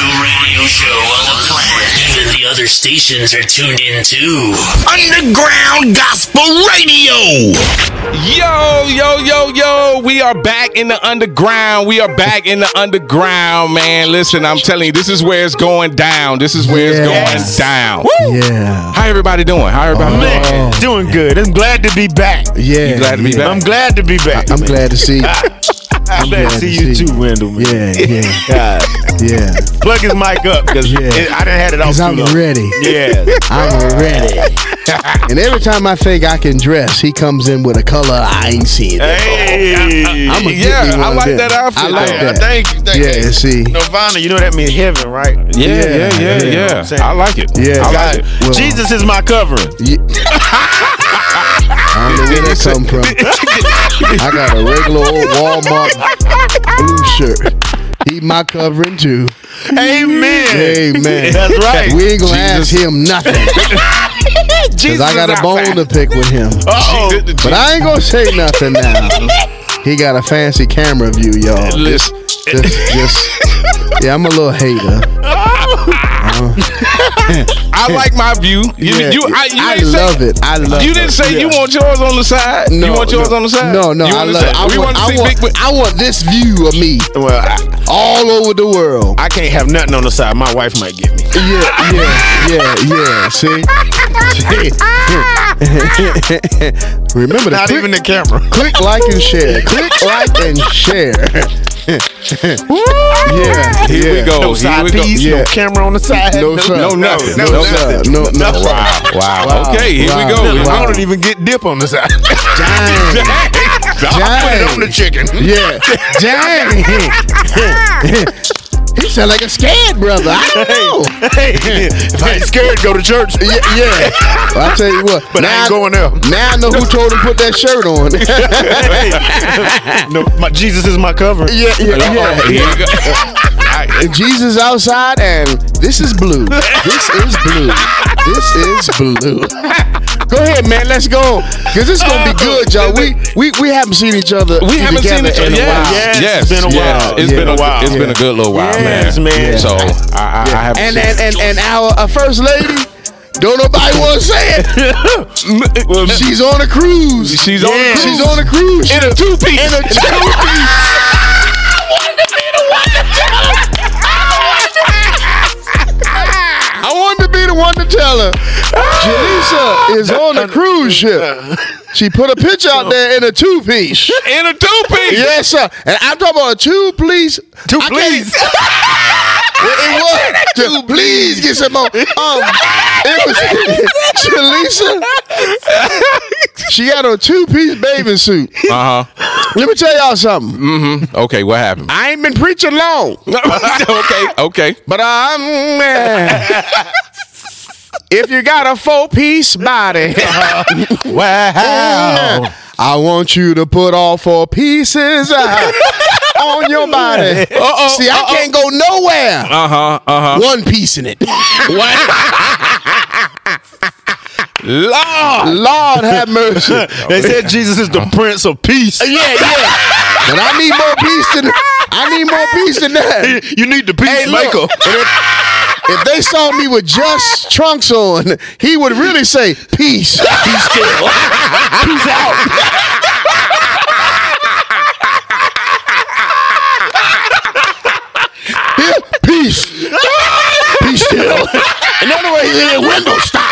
radio show on the planet. Even the other stations are tuned in too. Underground Gospel Radio. Yo. We are back in the underground. Man. Listen, I'm telling you, this is where it's going down. Down. Woo! Yeah. How everybody doing? Man, doing good. I'm glad to be back. Yeah. You glad to be back? I'm glad to be back. I'm glad to see you. I'm glad to see you too, Wendell. Man. Yeah. Plug his mic up because I done had it off too I'm long. ready. Yeah. I'm ready. And every time I think I can dress, he comes in with a color I ain't seen. Hey. I like that outfit. I like that. Thank you. Yeah, see. Nirvana, you know that means heaven, right? Yeah. I like it. Yeah. I like it. Well, Jesus is my covering. I don't know where that come from. I got a regular old Walmart blue shirt. He my covering too. Amen. That's right. We ain't gonna ask him nothing. Cause I got a bone to pick with him. But I ain't gonna say nothing now. He got a fancy camera view, y'all. Listen. Yeah, I'm a little hater. I like my view. I love it. You didn't say you want yours on the side. No, you want yours on the side. No, I love it. I want this view of me. Well, all over the world. I can't have nothing on the side. My wife might get me. Yeah. See? Remember that. Not even the camera. Click, like, and share. Yeah. Here we go. No side piece. No camera on the side. No, sir. No. Wow. Okay, here we go. I don't even get dip on the side. Dang. I put it on the chicken. Yeah. Dang. He sound like a scared brother. I don't know. Hey, if I ain't scared, go to church. Yeah. Well, I tell you what. But I ain't going there. Now I know who told him to put that shirt on. No, my Jesus is my cover. Yeah. Here you go. Jesus outside, and this is blue. This is blue. Go ahead, man. Let's go. Because this is going to be good, y'all. We haven't seen each other. We haven't seen each other in a while. Yes, it's been a while. It's been a while. It's been a good little while, yes, man. So I have. And our first lady. Don't nobody want to say it. She's on a cruise. She's on a cruise. In a two-piece. I wanted to be the one to tell her. Jalisa is on a cruise ship. She put a picture out there in a two-piece. Yes, sir. And I'm talking about a two-piece. Please. It was. Please get some more. It was Jalisa. She got a two-piece bathing suit. Let me tell y'all something. Okay, what happened? I ain't been preaching long. Okay. But if you got a four-piece body, Wow. I want you to put all four pieces on your body. See, I can't go nowhere. One piece in it. Lord have mercy. They said Jesus is the Prince of Peace. Yeah. But I need more peace than that. You need the peacemaker. If they saw me with just trunks on, he would really say, peace. Peace still. Peace out. Yeah, peace. Peace still. In other words, in the window, stop.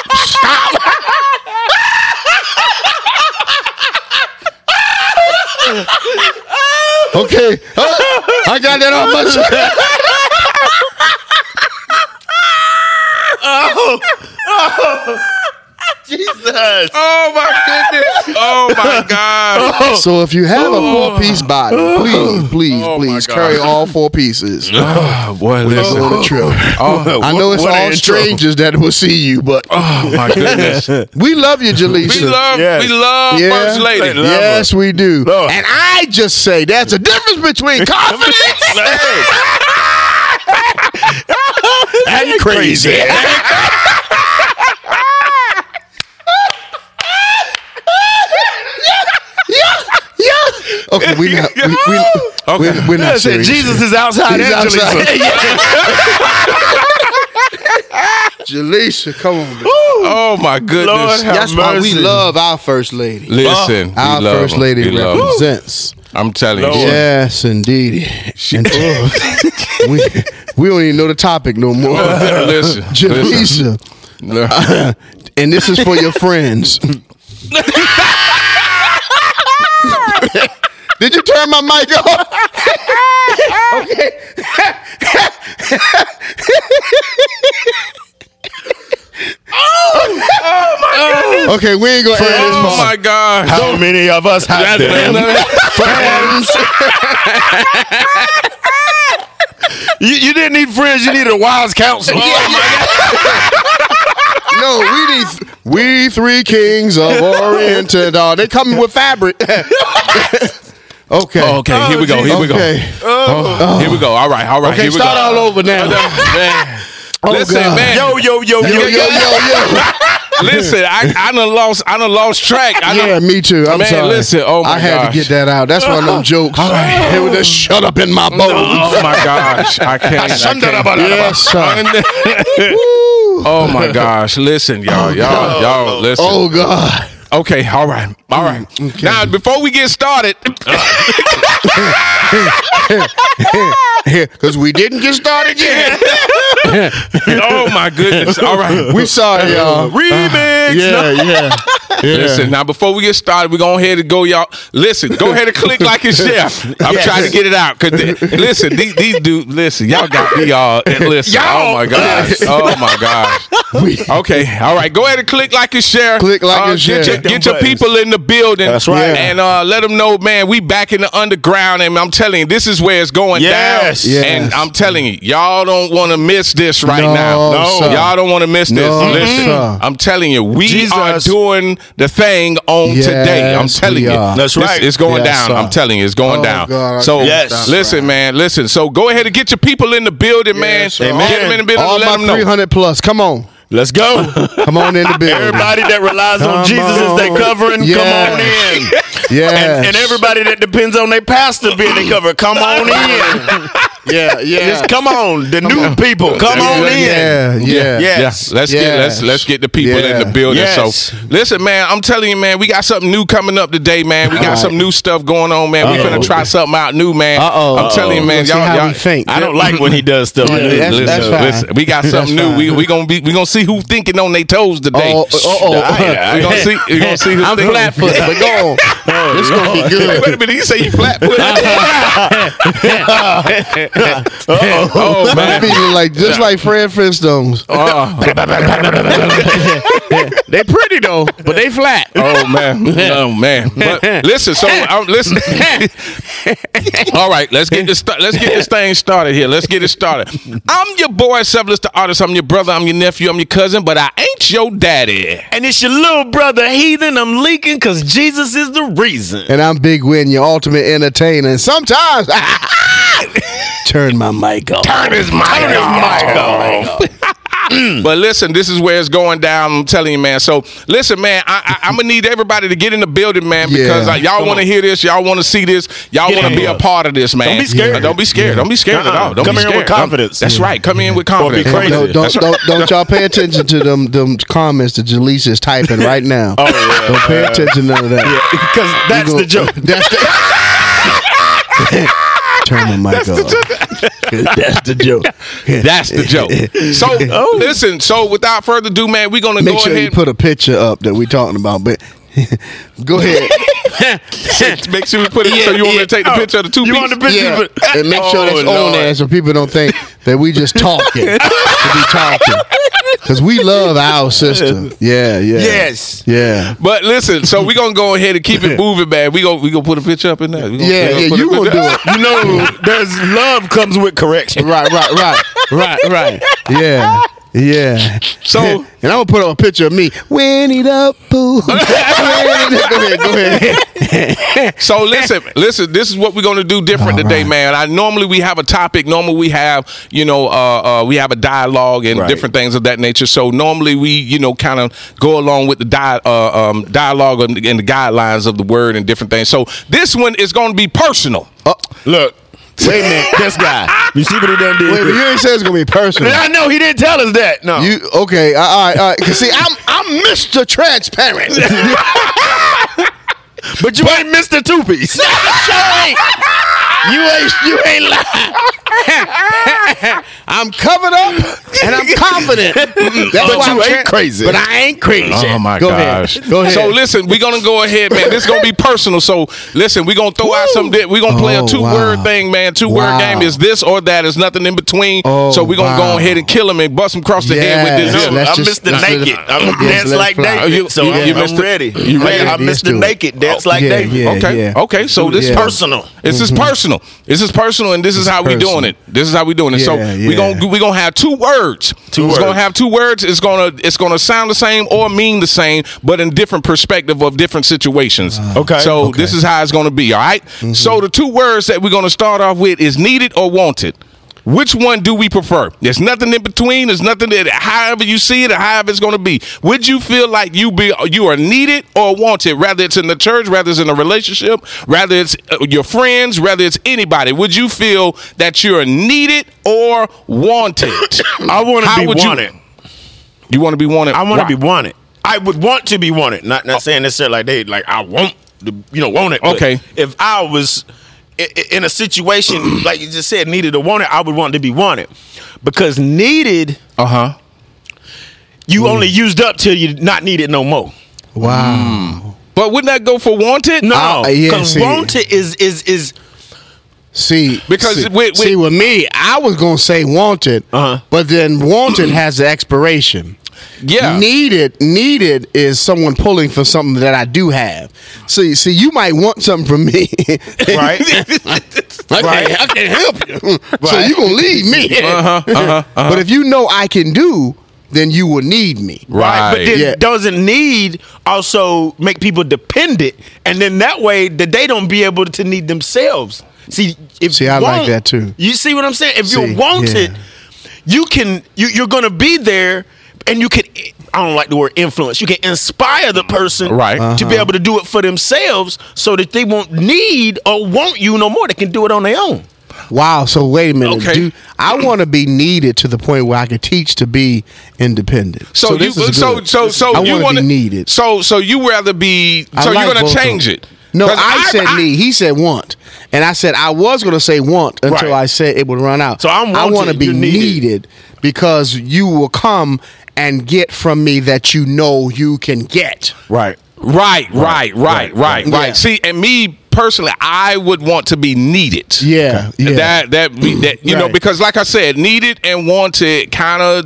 Okay. I got that on my shirt. Jesus. Oh my goodness. Oh my God. So if you have a four-piece body, please God. carry all four pieces. Oh boy, listen. On the trip. I know it's all strangers that will see you, but Oh my goodness. we love you, Jalisa. We love First Lady. Yes, we do. Love. And I just say there's a difference between confidence and crazy. Okay, we're not serious. Jesus is outside. He's Angela. outside. Jaleesa, come on, man. Oh my goodness. Lord have That's why we mercy. love our first lady. Listen, Our we love first them. lady We love them. represents. I'm telling you. Yes, indeed. We don't even know the topic no more. Listen. Jaleesa. And this is for your friends. Did you turn my mic off? Okay. Okay, we ain't gonna end this Oh part. my God. How many of us have them? Friends. You didn't need friends. You needed a wise counsel. No, we three kings of Orient. They coming with fabric. Okay. Okay, here we go. Here we go. Okay. Here we go. All right. Okay, here we start go. all over now. Listen, God. man. Yo. Listen, I done lost track. Yeah, me too. I'm Man, sorry. listen, oh my I had gosh. to get that out. That's one of them jokes. They would just shut up in my bones. Oh my gosh, I can't. Yes, sir. Oh my gosh, listen, y'all, listen. Oh God. Okay, all right. Now, before we get started, Because we didn't get started yet. oh my goodness. All right. We sorry, y'all. Remix. Yeah. Listen, now before we get started, we're going to ahead and go, y'all. Listen, go ahead and click like and share. I'm trying to get it out. Listen, these dudes, listen, y'all got me all. Listen, oh my gosh. Okay, all right. Go ahead and click like and share. Click like and share. Get your people in the building. That's right. And let them know, man, we back in the underground. And I'm telling you, this is where it's going Yes. down. Yes. And I'm telling you, y'all don't want to miss this right No, now. sir. Y'all don't want to miss this. No, Listen, sir. I'm telling you, we Jesus. are doing the thing on Yes, today. I'm telling we you. are. That's right. It's going Yes, down. sir. I'm telling you, it's going Oh, down. God, So Yes. listen, man, listen. So go ahead and get your people in the building, man. sir. Get them in the building All and let my them know. 300 plus. Come on. Let's go. Come on in the building. Everybody that relies on Come Jesus as their on. covering, Yes. come on in. Yes. And everybody that depends on their pastor being their cover, come on in. Yeah. Just come on. The new people, come on in. Yeah. Yes. Let's get the people in the building. Yes. So listen, man, I'm telling you, man, we got something new coming up today, man. We got some new stuff going on, man. We're gonna try something out new, man. I'm telling you, man, See how we think. I don't like when he does stuff like Yeah, this. that's fine. Listen, we got something That's new. fine. We gonna see who thinking on their toes today. Oh. We gonna see who I'm thinking. flat-footed, but go on. It's gonna be Hey, good. wait a minute, you say you flat footed? Oh My man. feet look like just like Fred Flintstones. They pretty though, but they flat. Oh man. But listen, so listen. All right, let's get this thing started here. Let's get it started. I'm your boy, Severus the artist. I'm your brother. I'm your nephew. I'm your cousin, but I ain't your daddy. And it's your little brother Heathen. I'm leaking because Jesus is the reason. And I'm Big Win, your ultimate entertainer. And sometimes turn my mic off. Turn his mic off. But listen, this is where it's going down. I'm telling you, man. So listen, man, I'm gonna need everybody to get in the building, man, because Yeah. y'all want to hear this, y'all want to see this, y'all Get want to in be a here. part of this, man. Don't be scared. Don't be scared. Don't be scared at all. Don't Come be in scared. with confidence. That's right. Come in with confidence. be crazy. Don't y'all pay attention to them comments that Jaleesa is typing right now. Oh, yeah. Don't pay attention to none of that. Because that's the joke. That's the turn my mic off. That's the joke. That's the joke. So listen. So without further ado, man, we're gonna Make go sure ahead. you put a picture up that we're talking about. But go ahead. Make sure we put it. So you want me to take the picture of the two You pieces? want the picture? Yeah, and make sure that's on there so people don't think that we just talking. We be talking. Because we love our sister. Yeah. Yes. Yeah. But listen, so we're gonna go ahead and keep it moving, man. We gonna put a picture up in there. Yeah, put you a gonna picture- do it. You know, there's love comes with correction. Right. Yeah. Yeah. So and I'm gonna put up a picture of me. Winnie the Pooh. Go ahead. So listen. This is what we're gonna do different today, man. Normally we have a topic. Normally we have, we have a dialogue and different things of that nature. So normally we, kind of go along with the dialogue and the guidelines of the word and different things. So this one is gonna be personal. Look. Wait a minute, this guy. You see what he done did? Wait, but you ain't said it's gonna be personal. I know he didn't tell us that. No. Okay? All right. Cause see, I'm Mr. Transparent. But you ain't Mr. Two-Piece. You ain't lying. I'm covered up and I'm confident. That's why you ain't crazy. But I ain't crazy. Oh my gosh. Go ahead. So listen, we're gonna go ahead, man. This is gonna be personal. So listen, we're gonna throw out some. We're gonna play a 2-word thing, man. 2-word game is this or that. There's nothing in between. So we're gonna go ahead and kill him and bust him across the head with this. I'm Mr. Naked. I'm dance like David. So I'm ready. You ready? I'm Mr. Naked. Dance like David. Okay. So this is personal. This is personal. This is personal, and this is how we doing it. This is how we doing it. So we're gonna have 2 words. It's gonna have 2 words. It's gonna sound the same or mean the same, but in different perspective of different situations. So this is how it's gonna be. All right. So the 2 words that we're gonna start off with is needed or wanted. Which one do we prefer? There's nothing in between. There's nothing that, however you see it or however it's going to be. Would you feel like you are needed or wanted? Rather it's in the church, rather it's in a relationship, rather it's your friends, rather it's anybody. Would you feel that you're needed or wanted? I want to be wanted. You want to be wanted? I want to be wanted. I would want to be wanted. Not saying necessarily like I want to, want it. Okay. If I was in a situation like you just said, needed or wanted, I would want to be wanted, because needed, you only used up till you're not needed no more. Wow. But wouldn't that go for wanted? No, because wanted is. See, because with me, I was gonna say wanted, but then wanted has the expiration. Yeah. Needed is someone pulling for something that I do have. See, you might want something from me, right? I can't help you, so you gonna leave me. But if you know I can do, then you will need me. Right. But then doesn't need also make people dependent, and then that way that they don't be able to need themselves. See, I like that too. You see what I'm saying? If you're wanted, you're gonna be there. And you can, I don't like the word influence, you can inspire the person to be able to do it for themselves so that they won't need or want you no more. They can do it on their own. Wow. So wait a minute. Okay. I want to be needed to the point where I can teach to be independent. So you want to be needed. So you rather be, so you're going to change it. No, I said need. He said want. And I said I was going to say want until I said it would run out. So I want to be needed because you will come and get from me that you know you can get. Right. See, and me personally, I would want to be needed. Yeah. That you know, because like I said, needed and wanted kind of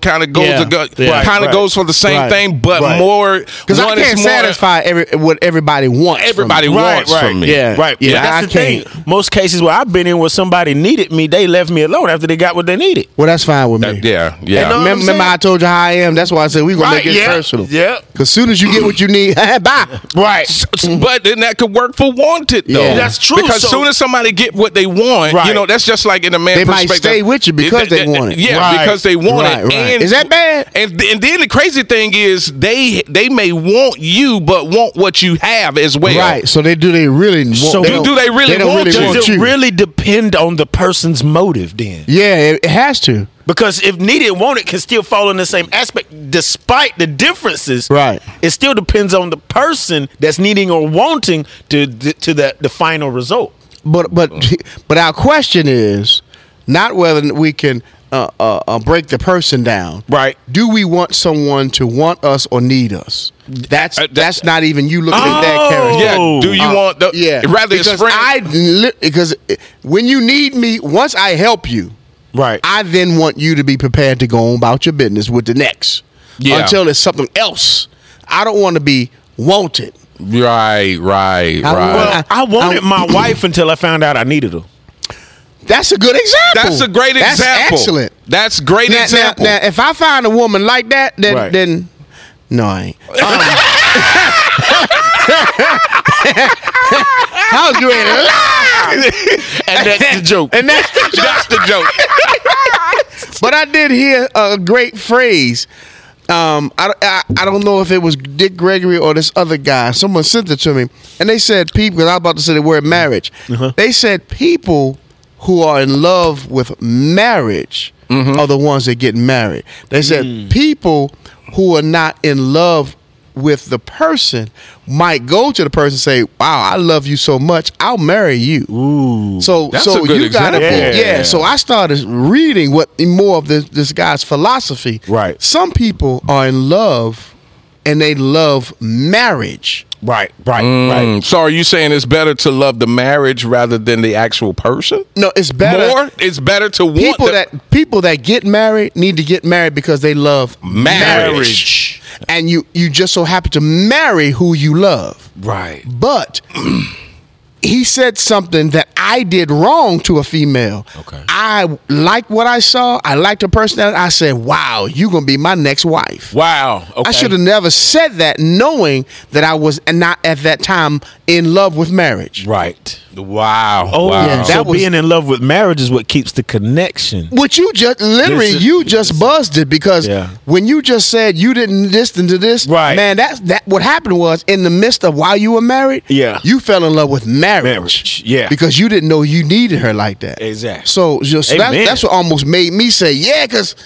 goes for the same thing, but more because I can't satisfy what everybody wants. Everybody wants from me. Yeah. Right. Yeah. That's the thing. Most cases where I've been in where somebody needed me, they left me alone after they got what they needed. Well, that's fine with me. Yeah. Remember I told you how I am. That's why I said we're gonna make it personal. Yeah. Because soon as you get what you need, bye. Right. But then that could work for wanted though. Yeah. That's true. Because soon as somebody get what they want, that's just like in a man's perspective. They might stay with you because they want it. Yeah, because they want it. And is that bad? And then the crazy thing is they may want you, but want what you have as well. Right. So do they really want? So do they really want you? Does it really depend on the person's motive then? Yeah, it has to. Because if needed and wanted can still fall in the same aspect, despite the differences. Right. It still depends on the person that's needing or wanting to the final result. But our question is not whether we can break the person down. Right. Do we want someone to want us or need us? That's not even you looking at that character. Yeah. Do you want the? Yeah. Rather, because it's because when you need me, once I help you. Right. I then want you to be prepared to go on about your business with the next. Yeah. Until it's something else. I don't want to be wanted. Right. Well, I wanted my wife until I found out I needed her. That's a good example. That's a great example. That's excellent. That's great example. Now, if I find a woman like that, then no, I ain't. I was doing it. And that's the joke. And that's the joke. But I did hear a great phrase. I don't know if it was Dick Gregory or this other guy. Someone sent it to me, and they said people. Because I was about to say the word marriage. They said people who are in love with marriage are the ones that get married. They said people who are not in love with the person might go to the person and say, "Wow, I love you so much, I'll marry you." Ooh, so that's a good you gotta example. So I started reading what more of this guy's philosophy. Right. Some people are in love and they love marriage. Right. So are you saying it's better to love the marriage rather than the actual person? No, it's better. More? It's better to want people that get married need to get married because they love marriage. And you just so happen to marry who you love. Right. But he said something that I did wrong to a female. Okay. I liked what I saw. I liked her personality. I said, "Wow, you're going to be my next wife." Wow. Okay. I should have never said that, knowing that I was not at that time in love with marriage. Right. Wow. Oh, wow. yeah. That So was- being in love with marriage is what keeps the connection. What you just literally you just buzzed it because when you just said you didn't listen to this, Right. man, that what happened was in the midst of while you were married, you fell in love with marriage. Yeah. Because you didn't know you needed her like that. Exactly. So that's what almost made me say, yeah, because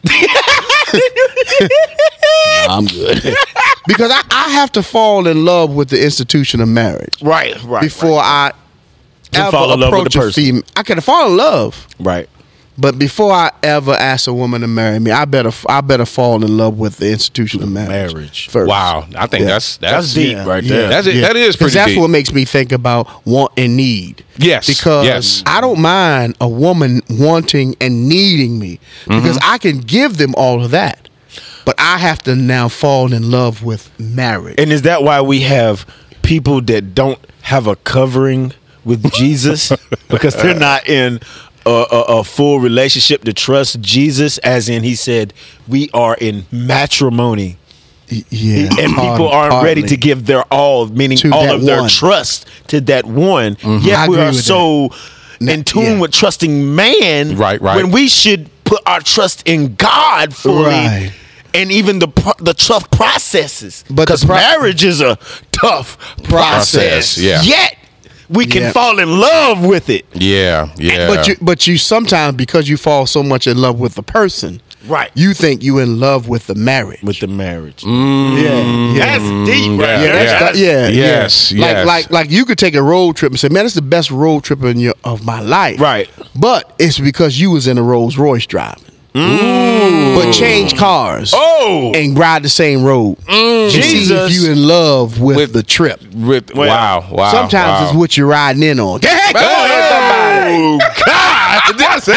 I'm good. Because I have to fall in love with the institution of marriage. Right. Before I ever fall in love with approach the a person. female. I can fall in love. Right. But before I ever ask a woman to marry me, I better fall in love with the institution of marriage. First. Wow. I think that's deep right there. That is pretty that's deep. what makes me think about want and need. Yes. Because I don't mind a woman wanting and needing me because I can give them all of that. But I have to now fall in love with marriage. And is that why we have people that don't have a covering with Jesus because they're not in a full relationship to trust Jesus, as in he said, we are in matrimony. Yeah. And people aren't ready to give their all, meaning to all of their one. trust to that one. I Yet we agree are with so in tune with trusting man Right. when we should put our trust in God fully. Right. And even the tough processes. But because marriage is a tough process. Yeah. Yet we can Yeah. fall in love with it. Yeah. But you sometimes, because you fall so much in love with the person, Right. you think you in love with the marriage. With the marriage. Yeah. That's deep right Yeah. there. Yes. Like you could take a road trip and say, "Man, it's the best road trip of my life." Right. But it's because you was in a Rolls Royce driving. But change cars. Oh. And ride the same road. And see if Jesus. you in love with the trip. Wow. Sometimes it's what you're riding in on. Go ahead, Oh, God. That's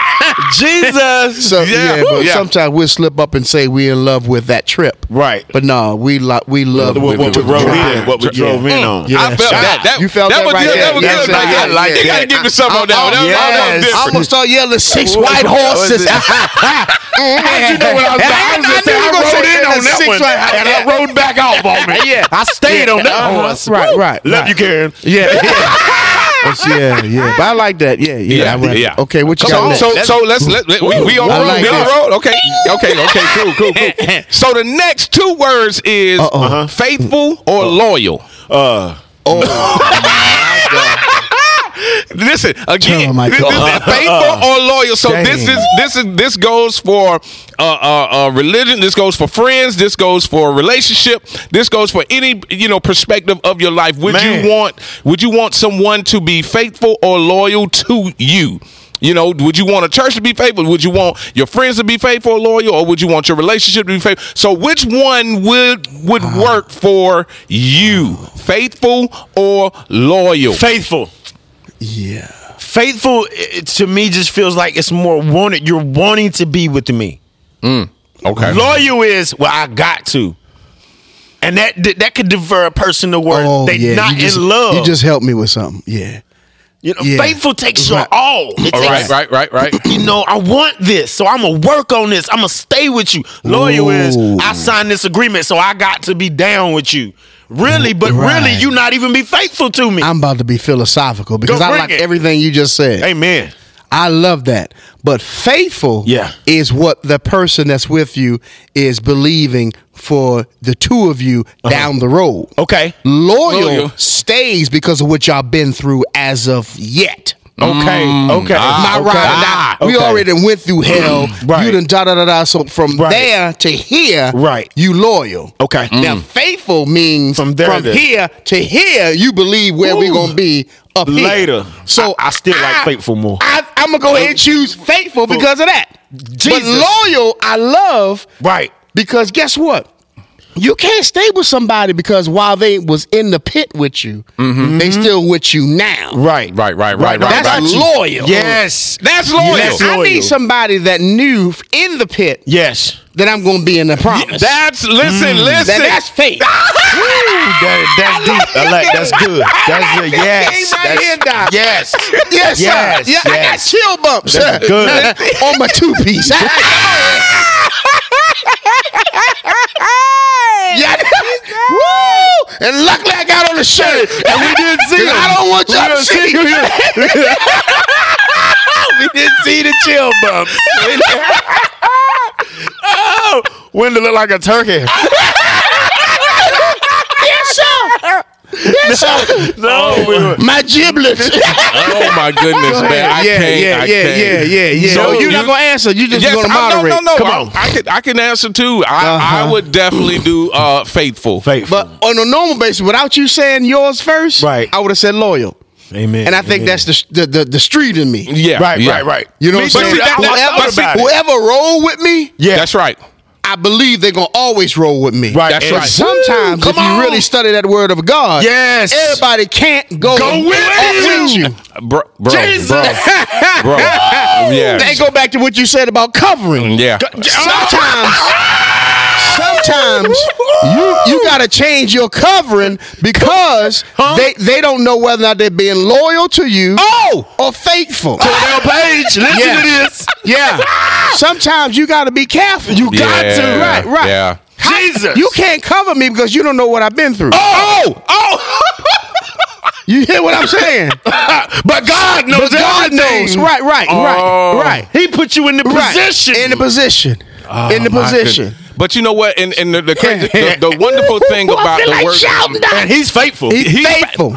Jesus. So sometimes we'll slip up and say we in love with that trip. Right. But no, we love What we drove in on. Yeah. I felt that. You felt that was right good. there. That was Yes, good. sir. I like Yeah. it. You gotta give me some on that one. That was Yes. I'm gonna start yelling 6 white horses. How'd you know what I was saying? I was just saying, I rode in on that one, and I rode back off on me. Yeah. I stayed on that horse. Right. Love you, Karen. Yeah. But I like that. Yeah. Okay, what you got next? So let's we on the I road. like We on the this. road. Okay. Cool. So the next 2 words is faithful or loyal. Listen again. Oh, my This God. is faithful or loyal. So this goes for religion. This goes for friends. This goes for a relationship. This goes for any perspective of your life. Would you want someone to be faithful or loyal to you? Would you want a church to be faithful? Would you want your friends to be faithful or loyal? Or would you want your relationship to be faithful? So which one would work for you? Faithful or loyal? Faithful. Yeah. Faithful, to me, just feels like it's more wanted. You're wanting to be with me. Okay. Loyal is, well, I got to. And that could defer a person to where they're not in love. You just helped me with something. Yeah. You know, faithful takes your all. It takes, right. You know, I want this, so I'm gonna work on this. I'm gonna stay with you. Loyal is I signed this agreement, so I got to be down with you. Really, but really, you not even be faithful to me. I'm about to be philosophical because I like everything you just said. Amen. I love that. But faithful is what the person that's with you is believing for the two of you down the road. Okay. Loyal stays because of what y'all been through as of yet. Okay. My ride. We already went through hell. You done da-da-da-da. So from there to here, you loyal. Okay. Now, faithful means from here to here, you believe where we're going to be up here. Later. So I still like faithful more. I'm going to go ahead and choose faithful because of that. Jesus. But loyal, I love. Right. Because guess what? You can't stay with somebody because while they was in the pit with you, they still with you now. Right. That's loyal. Yes. That's loyal. I need somebody that knew in the pit. Yes. That I'm going to be in the promise. Listen. That's faith. That's deep. I like that's good. That's good. Yes. Yes. I got chill bumps. That's good. On my two-piece. Woo! And luckily I got on the shirt. And we didn't see it. I don't want y'all to see it. We didn't see the chill bumps. Oh, Wendell look like a turkey. Yes, sir. No, my giblets. Oh my goodness, man! I can't. So you're not gonna answer. You just gonna moderate. No. Come on. I can answer too. I would definitely do faithful. But on a normal basis, without you saying yours first, I would have said loyal. Amen. And I think that's the street in me. Yeah. Right. You know what I'm saying? Whoever roll with me, that's right. I believe they're going to always roll with me. Right. That's right. Sometimes, if you really study that word of God, everybody can't go with you. Bro. Yeah. They go back to what you said about covering. Yeah. Sometimes you got to change your covering because they don't know whether or not they're being loyal to you or faithful. Cornell Page, listen to this. Yeah. Sometimes you got to be careful. You got to. Right. Yeah. Jesus. You can't cover me because you don't know what I've been through. You hear what I'm saying? But God knows. God knows. Right. He put you in the position. In the position. In the position. But you know what? And the crazy, the wonderful thing about the word, and he's faithful. He's faithful.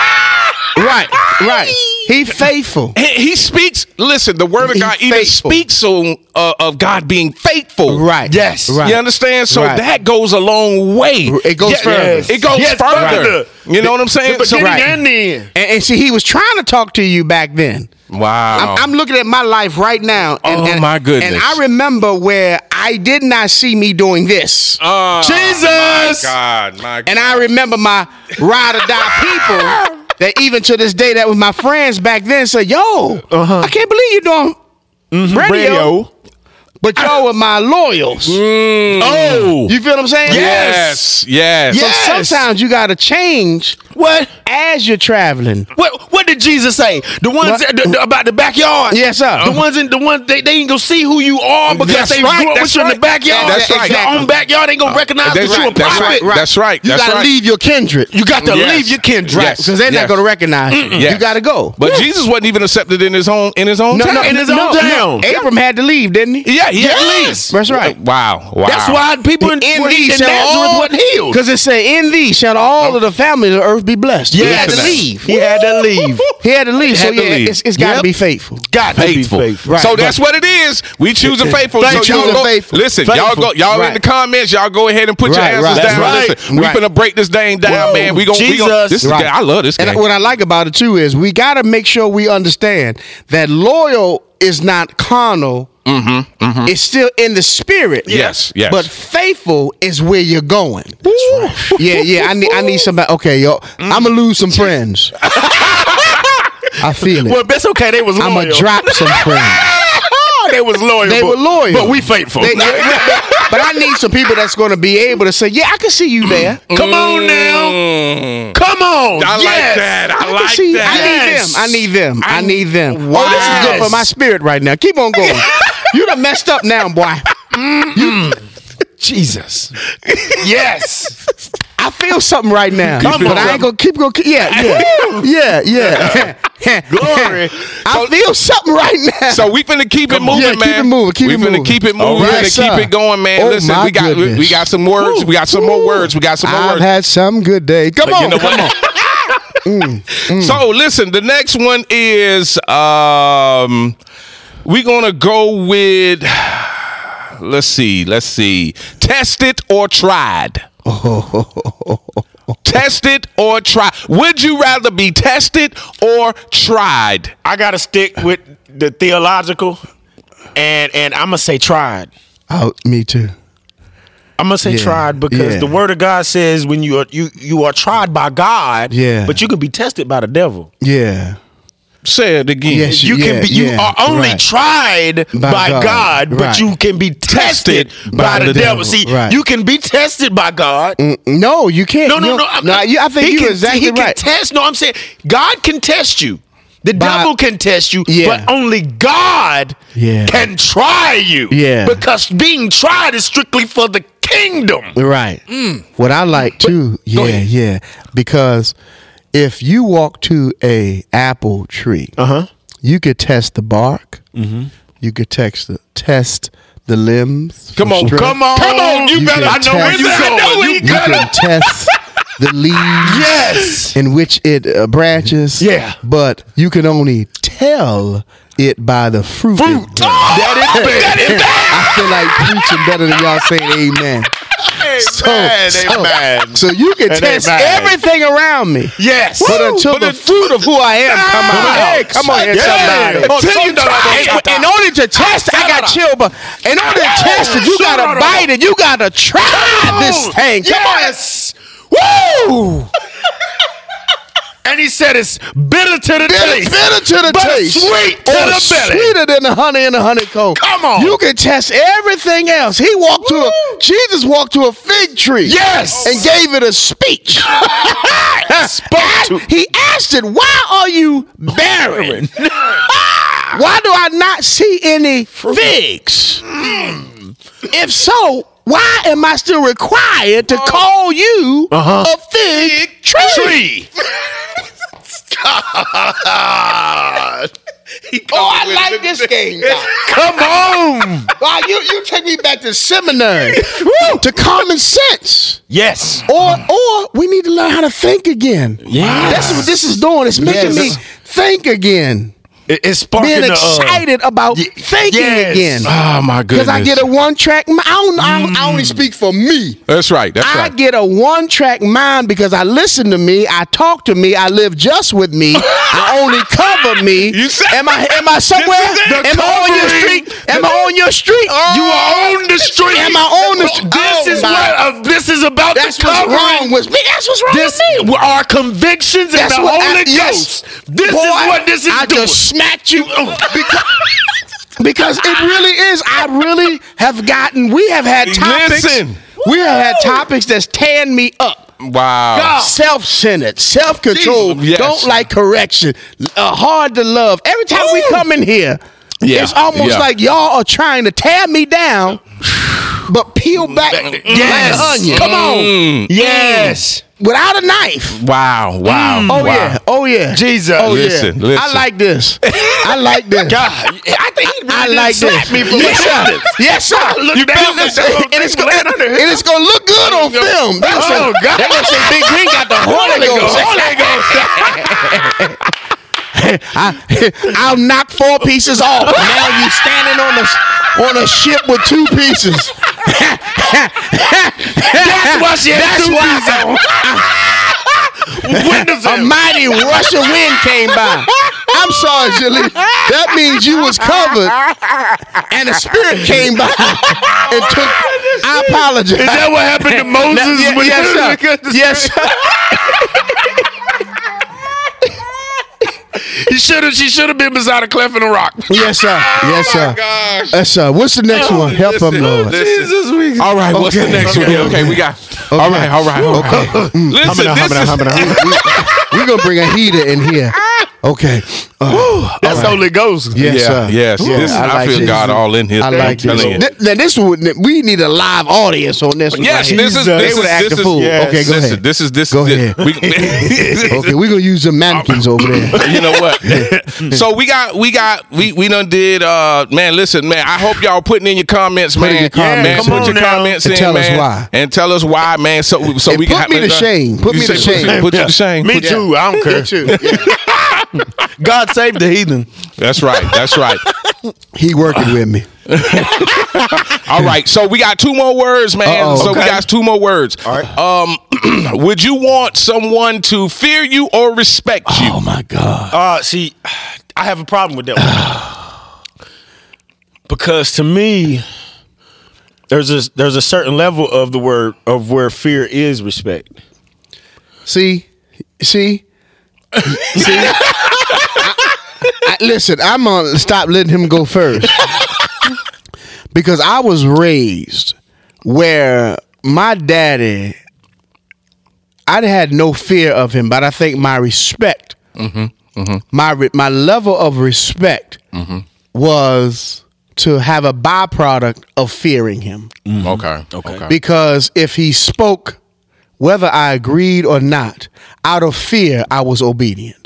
Right. He faithful. He speaks. Listen, the word of God even speaks of God being faithful. Right. Yes. Right. You understand? So that goes a long way. It goes further. It goes further. You know what I'm saying? And see, he was trying to talk to you back then. Wow. I'm looking at my life right now. And my goodness. And I remember where I did not see me doing this. Jesus. My God. And I remember my ride or die people that even to this day, that was my friends back then, said, yo, I can't believe you're doing radio. But y'all were my loyals. Oh. You feel what I'm saying? Yes. So sometimes you got to change as you're traveling. What did Jesus say? The ones about the backyard? Yes, sir. The ones they ain't gonna see who you are because they grew up with you in the backyard. That's right. Your own backyard ain't gonna recognize that you a prophet. That's right. You got to leave your kindred. You got to leave your kindred. Because they're not going to recognize you. You got to go. But Jesus wasn't even accepted in his own town. In his own town. Abram had to leave, didn't he? Yeah, he had to leave. That's right. Wow. That's why people in Nazareth wasn't healed. Because it said, in thee shall all of the families of the earth be blessed. He had to leave. He had to leave. So it's got to be faithful. Got to be faithful. Right. So that's what it is. We choose a faithful. Listen, y'all in the comments, y'all go ahead and put your answers down. Listen, we finna break this thing down, man. We gonna this is I love this game. And what I like about it too is we got to make sure we understand that loyal is not carnal. It's still in the spirit. Yes. But faithful is where you're going. That's right. Yeah. I need somebody. Okay, yo, I'm gonna lose some friends. I feel it. Well, that's okay. They was loyal. I'm gonna drop some friends. They was loyal. They were loyal, but we faithful. But I need some people that's going to be able to say, yeah, I can see you there. Come on now. Come on. I like that. I like that. I need them. Wow. Oh, this is good for my spirit right now. Keep on going. You done messed up now, boy. Jesus. Yes. I feel something right now. But I ain't gonna keep going. Yeah. Glory. I feel something right now. So we finna keep it moving, man. We finna keep it moving and keep it going, man. Oh, listen, we got some words. We got some more words. I've had some good days. Come on. So listen, the next one is we're gonna go with let's see. Tested or tried. Tested or tried. Would you rather be tested or tried? I gotta stick with the theological, and I'm gonna say tried. Oh, me too. I'm gonna say tried because the word of God says when you are tried by God, but you can be tested by the devil. Yeah. Say it again. Yes, you are only tried by God, but you can be tested by the devil. See, you can be tested by God. No, you can't. No. I think you're exactly right. He can test. No, I'm saying God can test you. The devil can test you, but only God can try you. Yeah. Because being tried is strictly for the kingdom. Right. What I like too, because if you walk to a apple tree, you could test the bark. You could test the limbs. Come on! You better. I know where you go. You can test the leaves in which it branches. Yeah. But you can only tell it by the fruit. That is bad. I feel like preaching better than y'all saying amen. So you can test everything around me. Yes. But until the fruit of who I am come out. Hey, come on here, somebody. In order to test, I got chill, but in order to test it, you gotta bite it. You gotta try this thing. Come on. Woo! And he said it's bitter to the taste. Bitter to the taste. Sweet to the belly. Sweeter than the honey in the honeycomb. Come on. You can test everything else. Jesus walked to a fig tree. Yes. And gave it a speech. He asked it, why are you barren? Why do I not see any figs? If so, why am I still required to call you a fig tree? God. I like this game, God. Come on. Wow, you take me back to seminary, to common sense. Yes. Or we need to learn how to think again. Yeah. That's what this is doing. It's making me think again. It's sparking being excited about thinking again. Oh my goodness! Because I get a one-track. I only speak for me. That's right. I get a one-track mind because I listen to me. I talk to me. I live just with me. I only cover me. Am I somewhere? Am I on your street? Am I on your street? You are on the street. Am I on the street? This is about That's what's wrong with me. That's what's wrong with me. Our convictions and the Holy Ghost. This is what this is doing. Smacked you because it really is. We have had topics. We have had topics that's tearing me up. Wow. Self-centered, self-control, don't like correction, hard to love. Every time we come in here, it's almost like y'all are trying to tear me down, but peel back like an onion. Come on. Yes. Without a knife. Wow. Oh yeah. Jesus. Listen. I like this. God, I think he really slapped me for Yes, sir. Look down and it's gonna look good on film. Oh God. They're gonna say Big Green got the Holy Ghost. I'll knock 4 pieces off. Now you standing on a ship with 2 pieces. That's why she had 2 pieces on. A mighty Russian wind came by. I'm sorry, Julie. That means you was covered, and a spirit came by and took. I apologize. Is that what happened to Moses? Yes, sir. She should have been beside a cleft in a rock. Yes, sir. Yes, sir. Gosh. Yes, sir. What's the next one? Help him, Lord. Jesus, all right, what's the next one? Okay, we got. Okay. All right. Listen, We're going to bring a heater in here. Okay. That's Holy Ghost. Yes, sir. Yes. Yeah, I feel this. God all in here. I like this. telling you. Now, this one, we need a live audience on this one. Yes, right this here. is They would act a fool. yes. Okay, go Listen, ahead. this is Go ahead. Okay, we're going to use the mannequins over there. You know what? So we done did man, listen, man, I hope y'all putting in your comments, Put in man. your comments. Man, Come put on your now. comments And in, tell us man. why. And tell us why, man. So And we put got me to shame. Put me to shame. Put you to shame. Me too. I don't care. Me too. Yeah. God saved the heathen. That's right. That's right. He working with me. All right. So we got 2 more words, man. Uh-oh. So we Okay. got 2 more words. All right. Would you want someone to fear you or respect you? Oh, my God. See, I have a problem with that one. Because to me, there's a certain level of the word of where fear is respect. See? Listen, I'm going to stop letting him go first. Because I was raised where my daddy, I had no fear of him, but I think my respect, my level of respect was to have a byproduct of fearing him. Okay. Because if he spoke, whether I agreed or not, out of fear, I was obedient.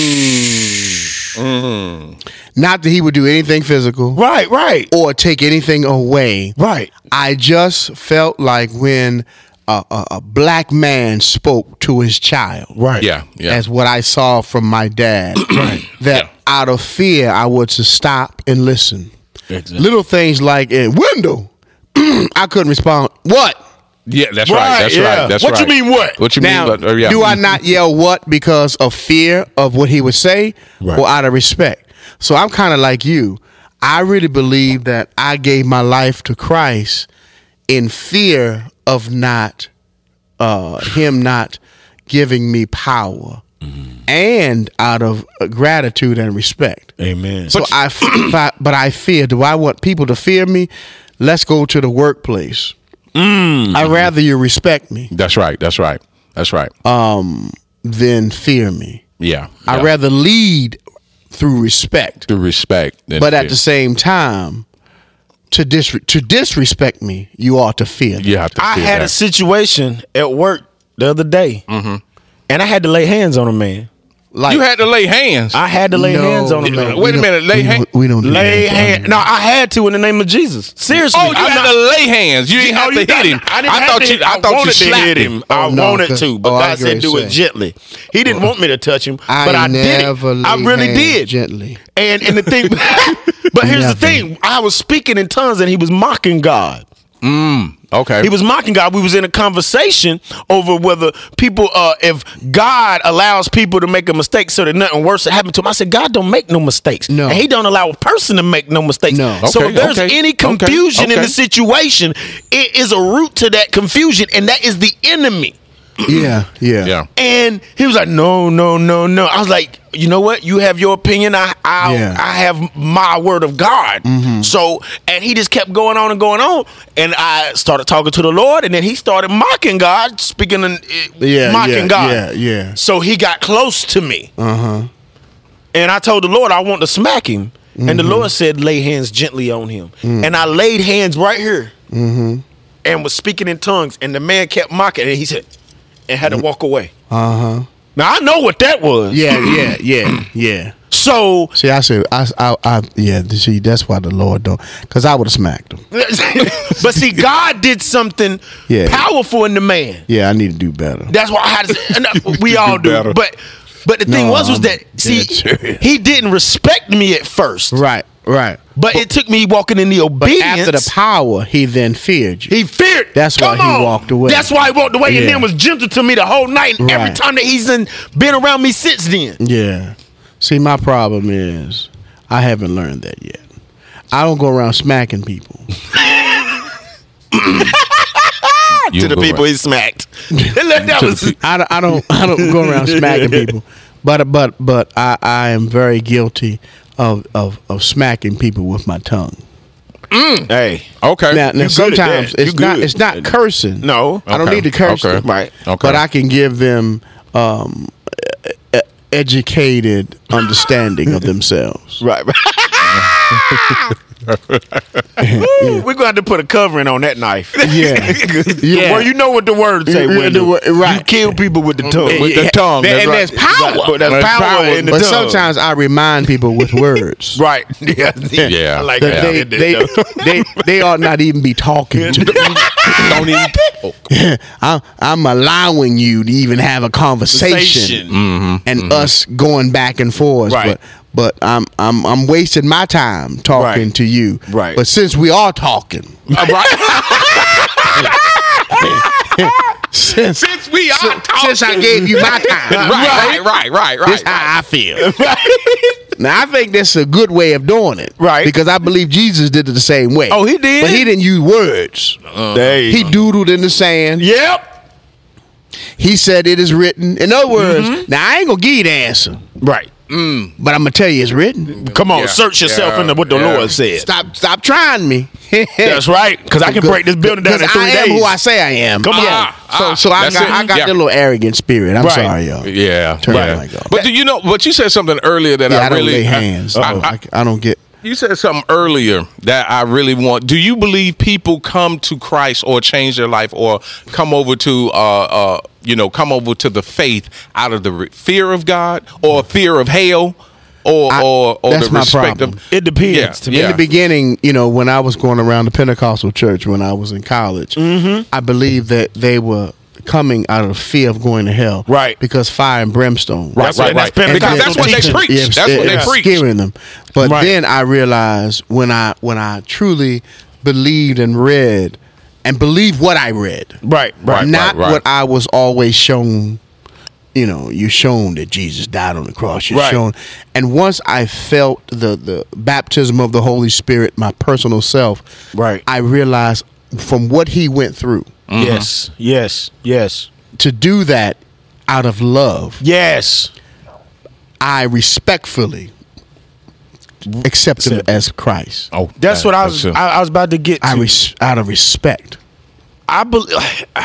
Not that he would do anything physical. Right. Or take anything away. Right. I just felt like when a black man spoke to his child. Right. Yeah. That's what I saw from my dad. Right. That out of fear, I would to stop and listen. Exactly. Little things like window. I couldn't respond. What? Yeah, that's right. That's yeah. right. That's What right. you mean what? What you Now, mean? do I not yell what because of fear of what he would say or out of respect? So I'm kind of like you. I really believe that I gave my life to Christ in fear of not him not giving me power and out of gratitude and respect. Amen. So but I fear. Do I want people to fear me? Let's go to the workplace. I'd rather you respect me. That's right. That's right. That's right. Than fear me. Yeah. I'd rather lead through respect. to respect. But at the same time, to disrespect me, you ought to fear me. you have to. I feel had that. a situation at work the other day, and I had to lay hands on a man. Like, You had to lay hands. I had to lay hands on a man. Wait a minute. Lay hands. We don't do Lay that. hand. No, I had to in the name of Jesus. Seriously. Oh, you had to lay hands. You didn't have to hit him. I thought you wanted to hit him. I no, wanted to, but oh, I God get said what do you're it saying. gently. He didn't want me to touch him, but I did it. never I lay really hands did. gently. And the thing, but here's Never. the thing: I was speaking in tongues, and he was mocking God. Okay. He was mocking God. We was in a conversation over whether people, if God allows people to make a mistake so that nothing worse happen to them. I said, God don't make no mistakes. No. And he don't allow a person to make no mistakes. No. So Okay, if there's okay, any confusion in okay. the situation, it is a root to that confusion, and that is the enemy. Yeah. Yeah. And he was like, no. I was like, you know what? You have your opinion. I have my word of God. So, and he just kept going on. And I started talking to the Lord, and then he started mocking God, speaking and mocking God. Yeah. So he got close to me. And I told the Lord I want to smack him. And the Lord said, lay hands gently on him. And I laid hands right here and was speaking in tongues. And the man kept mocking, and he said, and had to walk away. Now I know what that was. Yeah. So See, I said, see, that's why the Lord don't, because I would have smacked him. but see, God did something Yeah. powerful in the man. Yeah, I need to do better. That's why I had to say, and we all do. better. But the thing No, was I'm that see, dead serious. he didn't respect me at first. Right. But it took me walking in the But obedience. after the power, he then feared you. He feared. That's why Come he on. walked away. That's why he walked away, and Yeah. then was gentle to me the whole night. And every Right. time that he's been around me since then. Yeah. See, my problem is I haven't learned that yet. I don't go around smacking people. You To the go people right. he smacked. That was I don't go around smacking people. But I am very guilty of smacking people with my tongue. Hey, Okay. Now sometimes it's not cursing. No, I don't need to curse them. Right. Okay. But I can give them educated understanding of themselves. right. Ooh, we're going to have to put a covering on that knife. Yeah. Well, you know what the words say. When Right. You kill people with the tongue. With the tongue. And That's there's power. But there's power in the But tongue. sometimes I remind people with words. Right. Yeah. Yeah. I like That that. they ought not even be talking to me. Don't even. I'm allowing you to even have a conversation and us going back and forth. Right. But I'm wasting my time talking Right. to you. Right. But since we are talking, since we are talking. since I gave you my time, Right. this how I feel. Now I think that's a good way of doing it, Right. Because I believe Jesus did it the same way. Oh, he did? but he didn't use words. He doodled in the sand. Yep. He said it is written. In other words, now I ain't gonna give you the answer, Right. but I'm gonna tell you it's written. Come on, Yeah. search yourself Yeah. into what the Yeah. Lord said. Stop trying me. That's right. Because I can break this building down in 3 I days. am who I say I am. Come on. So I That's got it. I got Yeah. that little arrogant spirit. I'm Right. sorry, y'all. Yeah. Turn yeah. it like that. But do you know? But you said something earlier that Yeah, I I don't really lay hands. I don't get. You said something earlier that I really want. Do you believe people come to Christ or change their life or come over to come over to the faith out of the fear of God or fear of hell or that's the my respect problem. of It depends to me. In the beginning, when I was going around the Pentecostal church when I was in college, I believe that they were coming out of fear of going to hell, Right. Because fire and brimstone, Right. Right. That's Because Pentecostal that's what they teaching. preach. That's what they preach. Scaring them. But Right. then I realized when I truly believed and read and believed what I read, Right. not right. what I was always shown. You're shown that Jesus died on the cross. You're Right. shown, and once I felt the baptism of the Holy Spirit, my personal self, Right. I realized from what He went through Yes. to do that out of love. Yes. I respectfully accept Him as Christ. Oh, That's what I was about to get to. Out of respect. I believe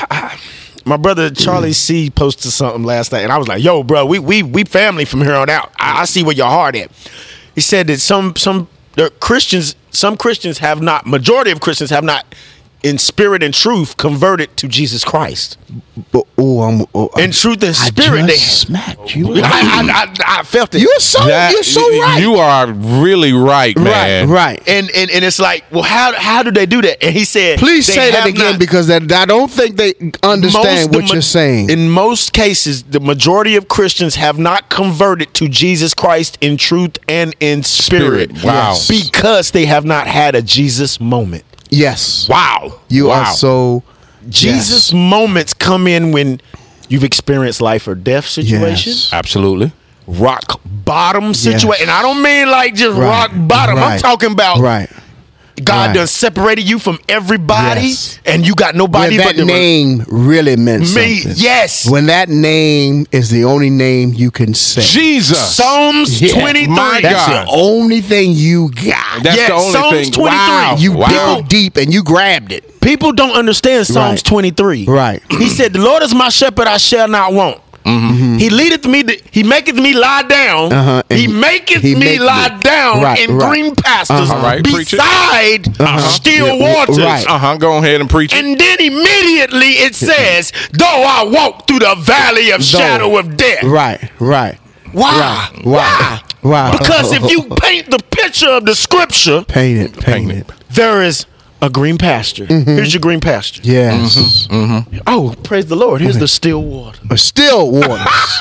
my brother Charlie C posted something last night, and I was like, "Yo, bro, we family from here on out. I see where your heart at." He said that some Christians have not. Majority of Christians have not, in spirit and truth, converted to Jesus Christ. But In truth and spirit, I they just smacked you. I felt it. You're so right. You are really right, man. Right. And it's like, well, how do they do that? And he said, Please they say that have again not- because I don't think they understand what you're saying. In most cases, the majority of Christians have not converted to Jesus Christ in truth and in spirit. Wow. Yes. Because they have not had a Jesus moment. Yes. Wow. You are so Jesus moments come in when you've experienced life or death situation. Yes. Absolutely. Rock bottom situation. Yes. And I don't mean like just Right. rock bottom. I'm Right. talking about right. God Right. done separated you from everybody, Yes. and you got nobody When but that name really meant me. something. Yes. When that name is the only name you can say. Jesus. Psalms Yeah. 23. My That's God. the only thing you got. That's Yeah, the only Psalms thing. 23. Wow. You wow. dug deep and you grabbed it. People don't understand Psalms Right. 23. Right. He said, "The Lord is my shepherd; I shall not want." He leadeth me. He maketh me lie down. Uh-huh. And He maketh he me make lie me- down Right, in right. green pastures All right, preach it. beside still Yeah, waters. right. Go ahead and preach it. And then immediately it says, "Though I walk through the valley of shadow of death." Right. Why? Right. Why? Why? Because if you paint the picture of the scripture, Paint it. there is a green pasture. Here's your green pasture. Yes. Oh, praise the Lord. Here's the still water. Still waters.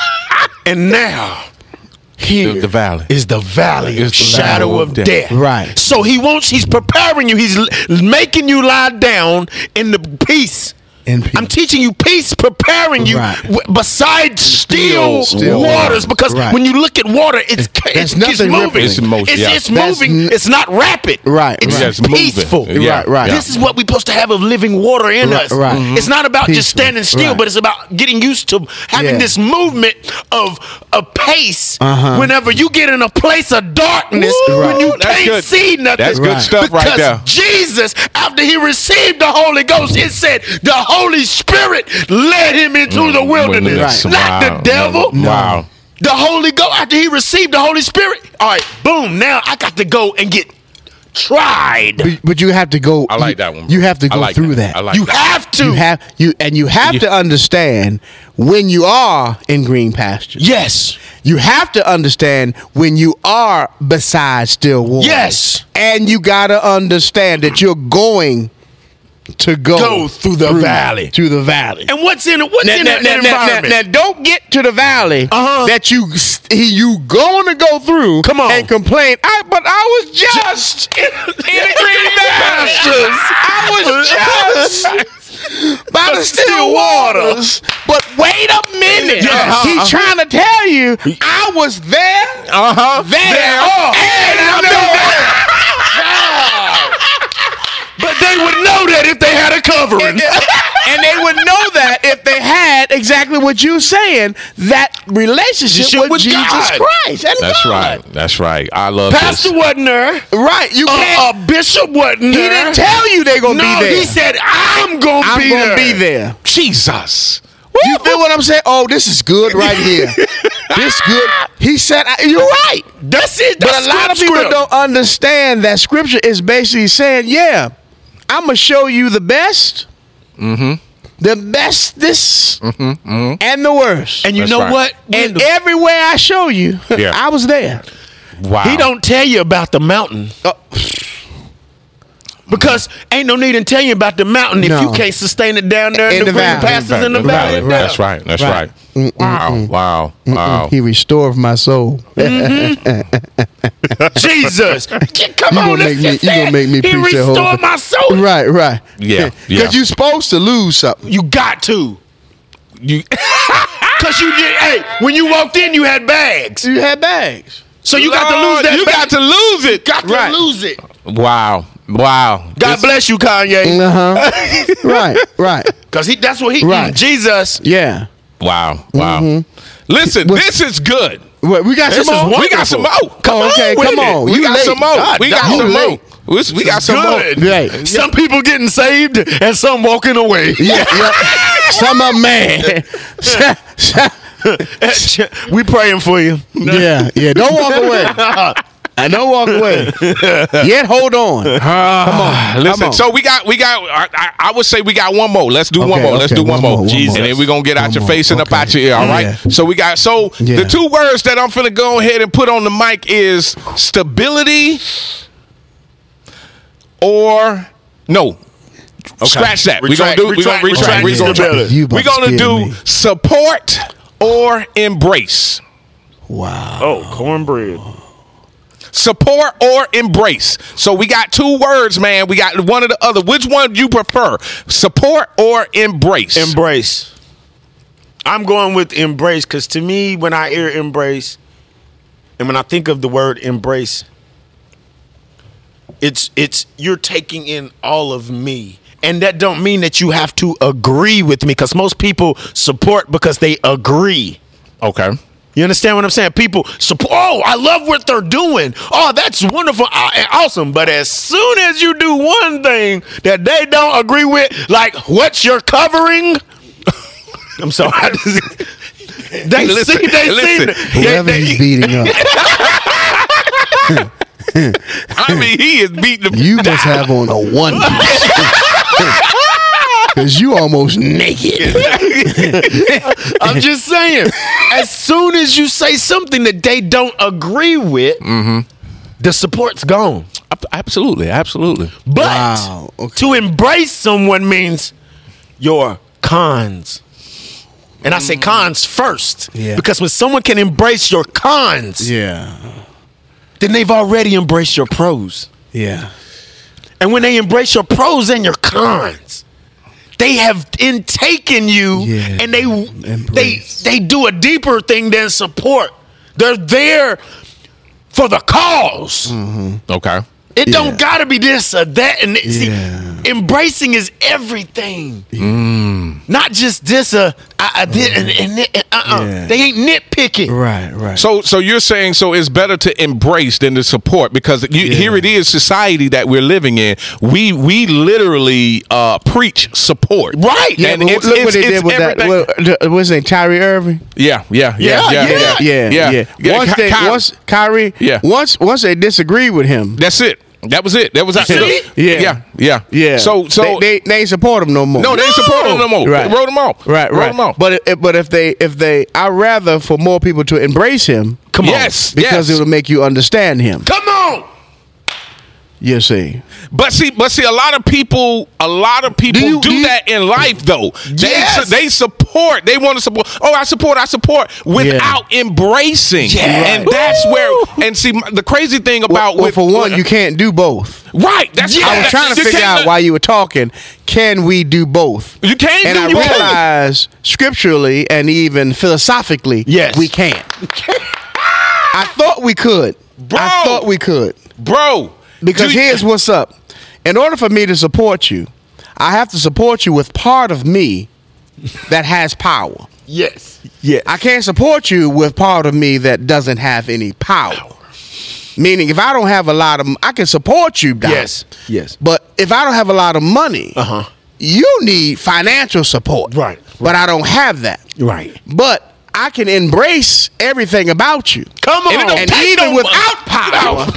And now, here The valley. is the valley of It's the shadow valley of of death. Right. So he's preparing you. He's making you lie down in the peace I'm teaching you peace, preparing you beside still waters. Because when you look at water, it's moving. It's moving. It's not rapid. Right. It's peaceful. Right. This is what we're supposed to have of living water in us. Right. It's not about just standing still, but it's about getting used to having this movement of a pace. Whenever you get in a place of darkness, when you can't see nothing. That's good stuff right there. Jesus, after he received the Holy Ghost, it said the Holy Spirit led him into the wilderness, not the devil. Wow. The Holy Ghost, after he received the Holy Spirit, all right, boom, now I got to go and get tried. But you have to go. I like that one. You have to go through that. I like you have to. You have to understand when you are in green pastures. Yes. You have to understand when you are beside still waters. Yes. And you got to understand that you're going to go through the valley. To the valley. And what's in that environment? Now, don't get to the valley that you going to go through. Come on. And complain. But I was just in the green pastures. I was just by the still waters. But wait a minute. He's trying to tell you I was there. There. And I'm there. But they would know that if they had a covering. And they would know that if they had exactly what you're saying, that relationship with Jesus God. Christ. And That's God. right. That's right. I love Pastor this. wasn't there. Right. You can't. A bishop wasn't there. He didn't tell you they're going to be there. He said, I'm going to be there. Jesus. You feel what I'm saying? Oh, this is good right here. This good. He said, you're right. That's it. But a lot of people don't understand that scripture is basically saying, I'm going to show you the best, the bestest, and the worst. And you know what? And everywhere I show you, I was there. Wow. He don't tell you about the mountain. Because ain't no need in telling you about the mountain if you can't sustain it down there in the green pastures in the valley. That's right. That's right. Wow. He restored my soul. Jesus. Come on, you gonna make me he preach that whole restored my soul. Right. Yeah. Because you're supposed to lose something. You got to. Because you did. Hey, when you walked in, you had bags. You had bags. So you got to lose that. You got to lose it. Got to lose it. Wow. God bless you, Kanye. Right. Because that's what he. Jesus. Yeah. Wow. Listen, this is good. We got some more. We got some more. Come on. We got some more. We got some more. We got some more. Right. Some people getting saved and some walking away. Yeah. Some are mad. We praying for you. Yeah. Don't walk away. I don't walk away. Yet hold on. Come on. Listen. So we got. I would say we got one more. Let's do one more. Let's do one more. Jesus. And then we're gonna get out your face and up out your ear. All right. Yeah. So we got. So the two words that I'm finna go ahead and put on the mic is stability or no. Okay. Scratch that. We're gonna do support or embrace. Wow. Oh, cornbread. Support or embrace. So we got two words, man. We got one or the other. Which one do you prefer? Support or embrace? Embrace. I'm going with embrace because to me, when I hear embrace, and when I think of the word embrace, it's you're taking in all of me. And that don't mean that you have to agree with me because most people support because they agree. Okay. You understand what I'm saying? People support. Oh, I love what they're doing. Oh, that's wonderful and awesome. But as soon as you do one thing that they don't agree with, like what's your covering? I'm sorry. They see. Whoever he's beating up. I mean, he is beating the. You must have on a one piece. Because you almost naked. I'm just saying, as soon as you say something that they don't agree with, the support's gone. Absolutely. But to embrace someone means your cons. And I say cons first. Yeah. Because when someone can embrace your cons, then they've already embraced your pros. Yeah. And when they embrace your pros and your cons, they have intaken you, and they do a deeper thing than support. They're there for the cause. Okay. It don't gotta be this or that, and see, embracing is everything. Not just this I did and they ain't nitpicking. Right. So you're saying it's better to embrace than to support, because here it is, society that we're living in. We literally preach support. Right. Yeah, And look what they did with that. What's his name? Kyrie Irving. Yeah. Once they disagreed with him, That's it. That was it. That was see? Yeah. So they ain't support him no more. no, they ain't support him no more. Right. They wrote him off. Right. Wrote him off. But if they, I'd rather for more people to embrace him. Come on. Yes. Because it'll make you understand him. Come on. You see. But see, a lot of people do that in life though. Yes. They support. They want to support. Oh, I support without embracing. Yeah. And that's where. And see, the crazy thing about Well, for one, you can't do both. right. That's I was trying to figure out while you were talking, can we do both? You can't. And I realized scripturally and even philosophically, Yes. we can't. I thought we could. Bro. I thought we could. bro. Because here's what's up. In order for me to support you, I have to support you with part of me that has power. Yes. I can't support you with part of me that doesn't have any power. Meaning, if I don't have a lot of, I can support you, Doc. Yes. But if I don't have a lot of money, you need financial support. Right. But I don't have that. Right. But I can embrace everything about you. Come on. And even without power,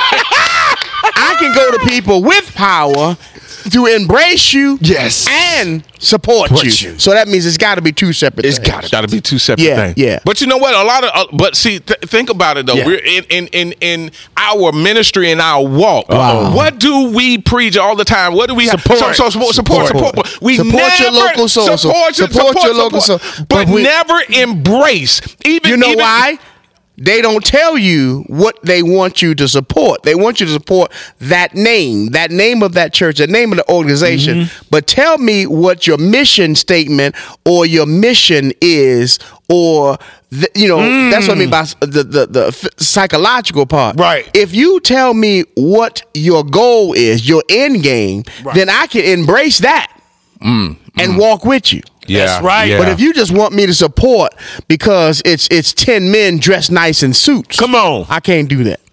I can go to people with power to embrace you, and support you. So that means it's got to be two separate things. It's got to be two separate things. Yeah. But you know what? A lot of, but see, think about it though. Yeah. We're in our ministry and our walk. What do we preach all the time? What do we have? Support. Support. We Support never your local soul. Support Your local soul. but never embrace. You know why? They don't tell you what they want you to support. They want you to support that name of that church, that name of the organization. But tell me what your mission statement or your mission is, or that's what I mean by the psychological part. Right. If you tell me what your goal is, your end game, then I can embrace that and walk with you. Yeah, that's right. Yeah. But if you just want me to support because it's 10 men dressed nice in suits, Come on. I can't do that.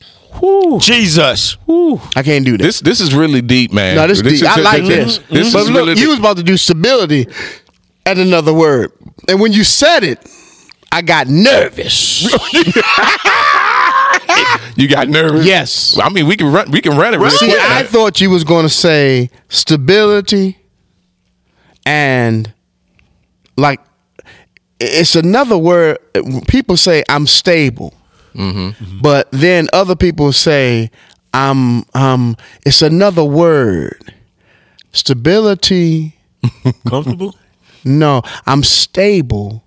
Jesus. I can't do that. This is really deep, man. No, this is deep. I like this. This But is look, really you was about to do stability at another word, and when you said it, I got nervous. You got nervous? Yes. I mean, we can run it really See, quick. I thought you was going to say stability, and like it's another word. People say I'm stable, but then other people say I'm. It's another word. Stability. Comfortable? No, I'm stable.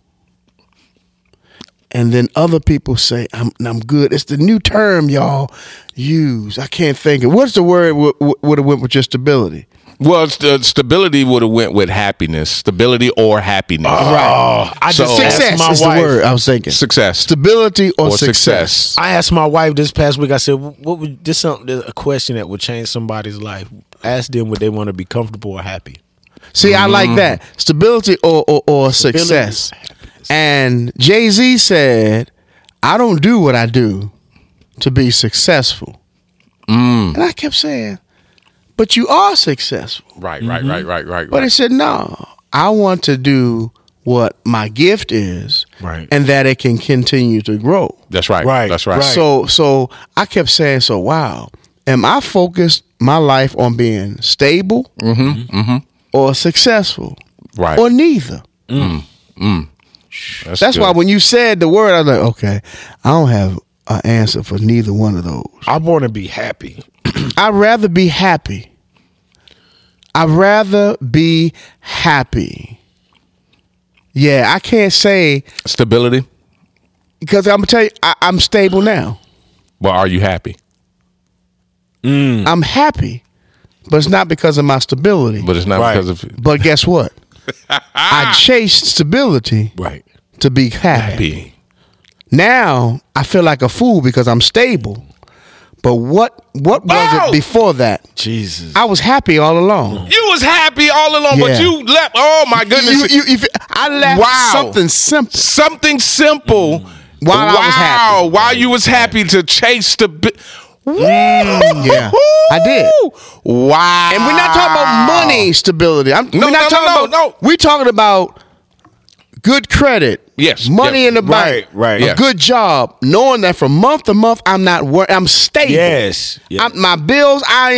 And then other people say I'm good. It's the new term y'all use. I can't think of what's the word would have went with your stability. Well, stability would have went with happiness. Stability or happiness. Right. Success is the word I was thinking. Success. Stability or success. I asked my wife this past week, I said, what would this a question that would change somebody's life? Ask them would they want to be comfortable or happy. See, I like that. Stability or success. And Jay-Z said, I don't do what I do to be successful. And I kept saying, but you are successful. Right. But he said, no, I want to do what my gift is, and that it can continue to grow. That's right. That's right. So I kept saying, wow, am I focused my life on being stable or successful? Right. Or neither? That's why when you said the word, I was like, okay, I don't have an answer for neither one of those. I want to be happy. I'd rather be happy. Yeah, I can't say stability because I'm gonna tell you, I'm stable now. Well, are you happy? I'm happy, but it's not because of my stability. But it's not because of. But guess what? I chased stability to be happy. Now I feel like a fool because I'm stable. But what was it before that? Jesus. I was happy all along. You was happy all along, but you left. Oh my goodness! I left something simple. Something simple. While I was happy. While you was happy to chase the. Yeah, I did. Wow. And we're not talking about money stability. We're talking about good credit. Yes. Money in the bank. Right. A good job. Knowing that from month to month, I'm not worried. I'm stable. Yes. My bills, I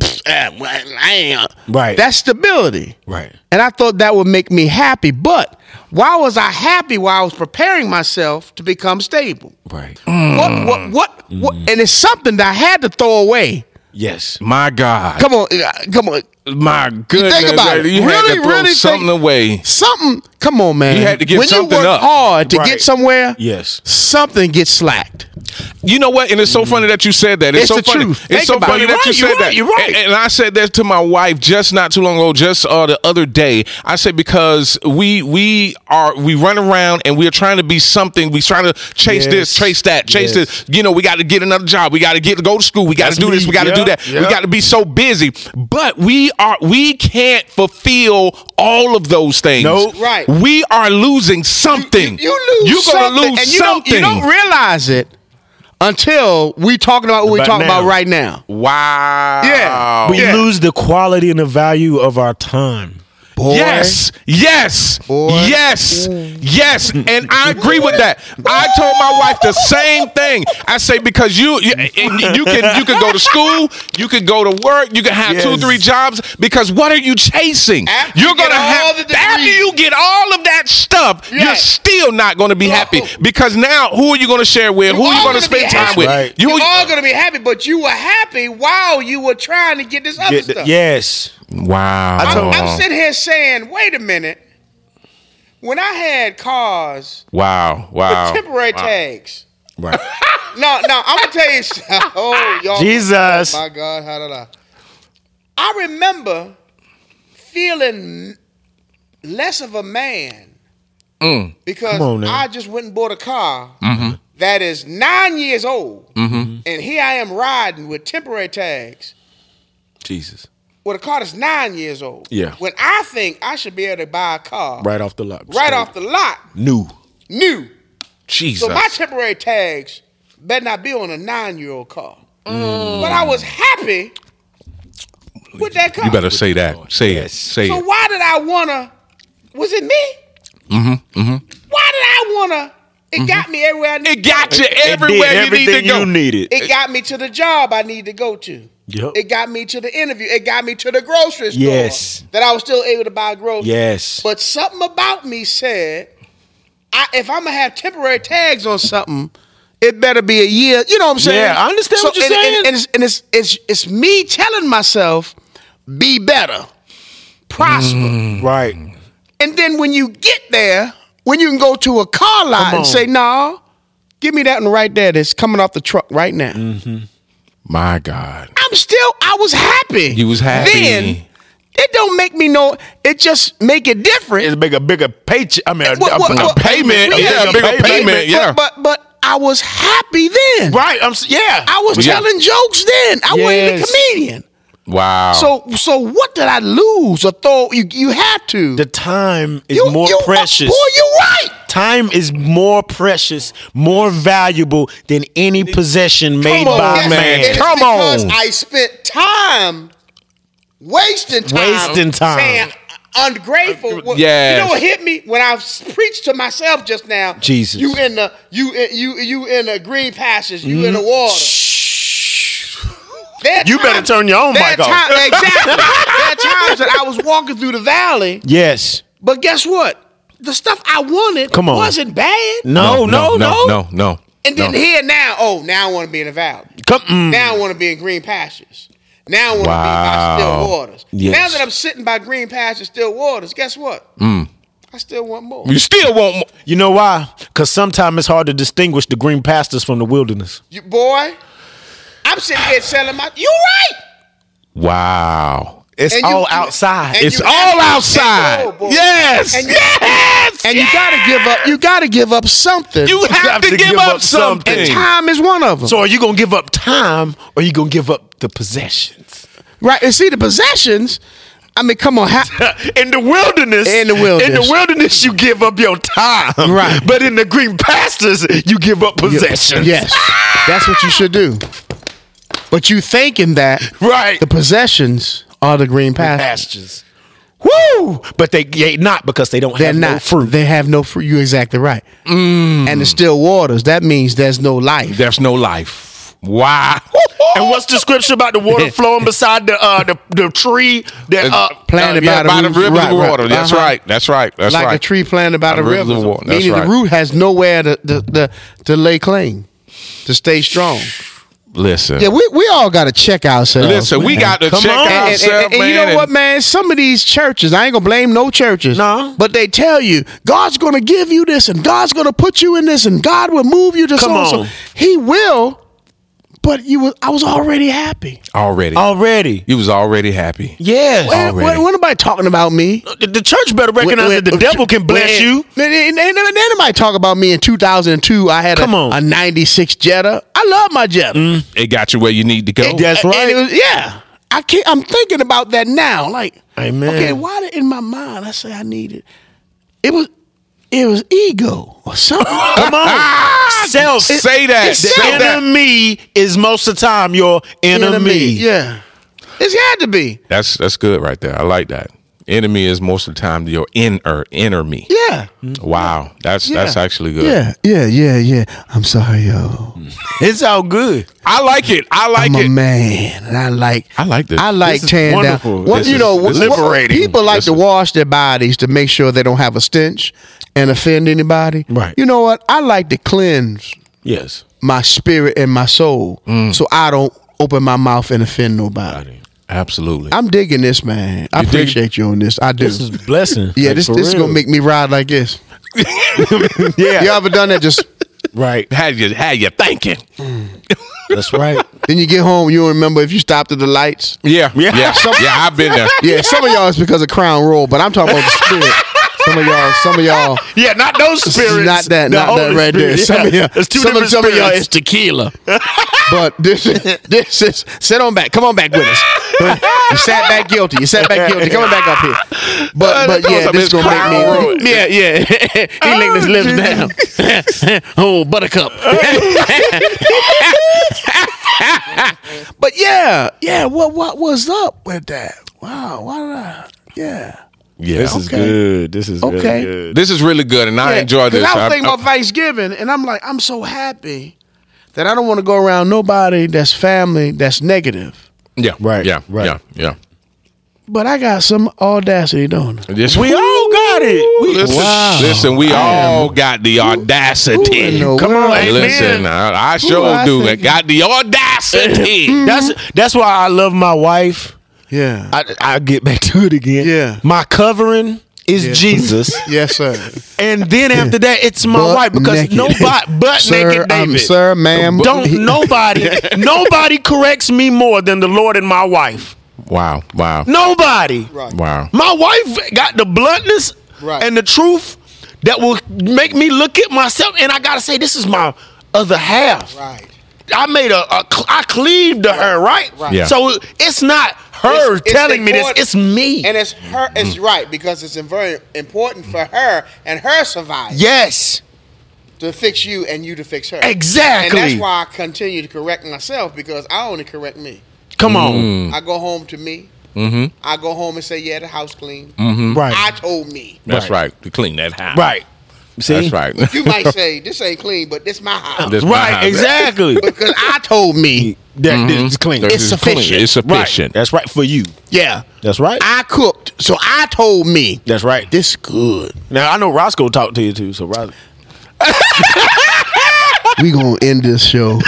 ain't. Right. That's stability. Right. And I thought that would make me happy. But why was I happy while I was preparing myself to become stable? Right. What? And it's something that I had to throw away. Yes. My God. Come on. My goodness. Think about it. You had to throw something away. Something. Come on, man. You had to give something up. When you work hard to get somewhere, yes, something gets slacked. You know what? And it's so funny that you said that. It's so the funny. Truth. It's so funny that you said that. You're right. And I said that to my wife just not too long ago, just the other day. I said because we run around and we're trying to be something. We're trying to chase this, chase that, chase this. You know, we got to get another job. We got to go to school. We got to do this. We got to do that. We got to be so busy. But we can't fulfill all of those things. No, right. We are losing something. You lose. You're gonna lose and something. You don't realize it until we talking about what we're talking about right now. Wow. Yeah. We lose the quality and the value of our time. Boy. Yes. Boy. Yes. And I agree with that. I told my wife the same thing. I say because you can go to school, you can go to work, you can have 2-3 jobs because what are you chasing? After you get all of that stuff, you're still not going to be happy because now who are you going to share with? Who are you going to spend time with? Right. You're all going to be happy, but you were happy while you were trying to get this other stuff. Yes. Wow. I'm sitting here saying, wait a minute. When I had cars with temporary tags. Right. No, I'm going to tell you. Oh, y'all. Jesus. Oh, my God. I remember feeling less of a man because I just went and bought a car that is 9 years old. And here I am riding with temporary tags. Jesus. Well, the car is 9 years old. Yeah. When I think I should be able to buy a car. Right off the lot. Off the lot. New. Jesus. So my temporary tags better not be on a 9-year-old car. But I was happy with that car. You better say that. Say it. Say so it. why did I want to, was it me? Why did I want to, it got me everywhere I needed. It got you everywhere you need to go. You needed. It got me to the job I need to go to. Yep. It got me to the interview. It got me to the grocery store. Yes. That I was still able to buy groceries. Yes. But something about me said, if I'm going to have temporary tags on something, it better be a year. You know what I'm saying? Yeah, I understand what you're saying. And it's me telling myself, be better, prosper. Right. And then when you get there, when you can go to a car lot and say, no, give me that one right there that's coming off the truck right now. My God. I was happy. You was happy. Then, it don't make me know, it just make it different. It's a bigger paycheck. I mean, a payment. Yeah, a bigger payment. Yeah. But I was happy then. Right. I was telling jokes then. I wasn't a comedian. Wow. So what did I lose? Or thought you had to? The time is more precious. Boy, you're right. Time is more precious, more valuable than any possession made by man. Come on. Because I spent time wasting time. Saying ungrateful. Yes. You know what hit me when I preached to myself just now? Jesus. You in the green pastures. You in the water. You better turn your own mic off. Exactly. There are times that I was walking through the valley. Yes. But guess what? The stuff I wanted wasn't bad. No. And then now I want to be in the valley. Now I want to be in green pastures. Now I want to be by still waters. Yes. Now that I'm sitting by green pastures, still waters, guess what? I still want more. You still want more. You know why? Because sometimes it's hard to distinguish the green pastures from the wilderness. Boy, I'm sitting here selling you right. Wow. It's all outside. It's all outside. Yes. And you gotta give up. You gotta give up something. You have to give up something. And time is one of them. So are you gonna give up time, or are you gonna give up the possessions? Right. And see, the possessions. I mean, come on. In the wilderness, you give up your time. Right. But in the green pastures, you give up possessions. Yes. That's what you should do. But you thinking that the possessions are the green pastures. Woo! But they not, because they don't have no fruit. They have no fruit. You're exactly right. And the still waters, that means there's no life. There's no life. Wow. And what's the scripture about the water flowing beside the tree that planted by the rivers of water? Right. That's right. That's right. That's like right. a tree planted by the rivers of water. Meaning right. the root has nowhere to lay claim, to stay strong. Listen. Yeah, we all got to check ourselves. Listen, we got to check ourselves, and you know what, man? Some of these churches, I ain't going to blame no churches. No. But they tell you, God's going to give you this, and God's going to put you in this, and God will move you to so. He will, but I was already happy. Already. You was already happy. Yes. When nobody talking about me. The church better recognize that the devil can bless you. Ain't nobody talk about me in 2002. I had a 96 Jetta. I love my Jetta. It got you where you need to go. That's right. And I'm thinking about that now. Like, amen. Okay, why in my mind I say I need it? It was ego or something. Come on. Self. Say that. The enemy is most of the time your enemy. Yeah. It's had to be. That's good right there. I like that. Enemy is most of the time your enemy. Yeah. Wow. That's actually good. Yeah. I'm sorry, yo. It's all good. I like it. I'm a man, and I like this. I like tearing down. This is liberating. People like to wash their bodies to make sure they don't have a stench and offend anybody. Right. You know what? I like to cleanse my spirit and my soul so I don't open my mouth and offend nobody. Absolutely. I'm digging this, man. I appreciate you on this. I do. This is a blessing. Yeah, this is going to make me ride like this. Yeah. You ever done that? Just right. Had you thinking. That's right. Then you get home, you don't remember if you stopped at the lights. Yeah. I've been there. Yeah, some of y'all is because of Crown Royal, but I'm talking about the spirit. Some of y'all. Yeah, not those spirits. Not that right there. Some of y'all. It's two different Some of y'all spirits. is tequila. But this is. Sit on back. Come on back with us. You sat back guilty. Coming back up here. But yeah, this is gonna make me. Yeah. He licked his lips down. Oh, buttercup. But yeah. What was up with that? Wow. Why did I? Yeah. Yeah, this is good. This is really good. This is really good, and I enjoy this. I was thinking about Thanksgiving, and I'm like, I'm so happy that I don't want to go around nobody that's family that's negative. Yeah, right. Yeah. But I got some audacity, don't I? We all got it. Listen, we all got the audacity. Come on, listen, I sure do. I got the audacity. That's why I love my wife. Yeah. I'll get back to it again. Yeah. My covering is Jesus. Yes, sir. And then after that, it's my wife, because naked. nobody naked David. Sir, ma'am. Nobody corrects me more than the Lord and my wife. Wow. Nobody. Right. Wow. My wife got the bluntness and the truth that will make me look at myself, and I gotta say, this is my other half. Right. I cleaved to her, right? Yeah. So it's not her telling me this, it's me. And it's her, it's right, because it's very important for her and her survival. Yes. To fix you and you to fix her. Exactly. And that's why I continue to correct myself, because I only correct me. Come on. I go home to me. Mm-hmm. I go home and say, yeah, the house clean. Mm-hmm. Right. I told me. That's right. To clean that house. Right. See? That's right. You might say, this ain't clean, but this my house. This my house. Exactly. Because I told me that this is clean. It's sufficient. It's sufficient. Right. That's right for you. Yeah. That's right. I cooked, so I told me. That's right. This good. Now, I know Roscoe talked to you too, so Roscoe. We gonna end this show.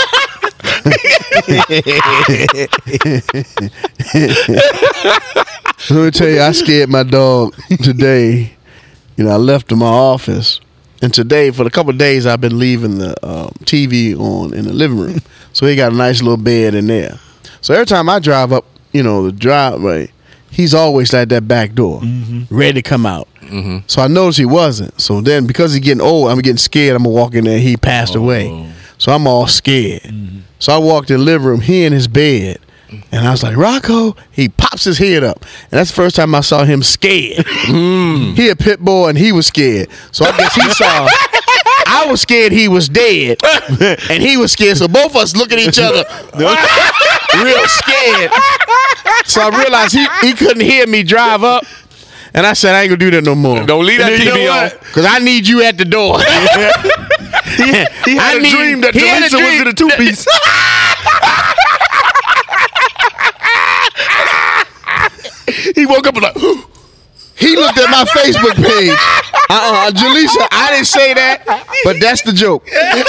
Let me tell you, I scared my dog today. You know, I left in my office, and today, for a couple of days, I've been leaving the TV on in the living room. So he got a nice little bed in there. So every time I drive up the driveway, he's always at that back door, ready to come out. So I noticed he wasn't. So then, because he's getting old, I'm getting scared. I'm gonna walk in there. He passed away, so I'm all scared. So I walked in the living room. He in his bed, and I was like, Rocco. He pops his head up, and that's the first time I saw him scared. He a pit bull, and he was scared. So I guess he saw. I was scared he was dead, and he was scared. So both of us look at each other, real scared. So I realized he couldn't hear me drive up. And I said, I ain't gonna do that no more. Don't leave that TV on. Because I need you at the door. He had a dream that Teresa was in a two-piece. He woke up and like, he looked at my Facebook page. Jaleesa, I didn't say that, but that's the joke.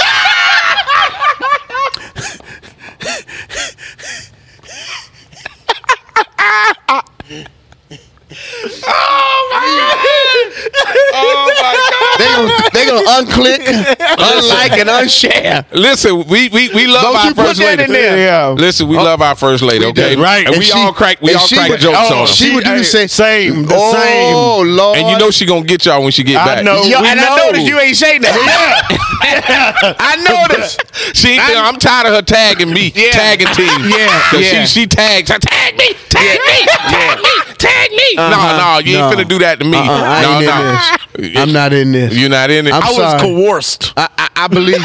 Oh my God! They gonna unclick, unlike, and unshare. Listen, we love Don't our you put first that lady. in there? Yeah. Listen, we love our first lady. Okay, right. And And we all crack jokes on her. She would do the same. Same. The Oh same. Lord! And you know she gonna get y'all when she get back. I know. Yo, we and know. I noticed you ain't saying that. I noticed. I'm tired of her tagging me, tagging team. Yeah, 'Cause yeah. She tags. Tag me, tag me. No, you ain't finna do that to me. I ain't in this. I'm not in this. You're not in it. I'm I was sorry. coerced. I believe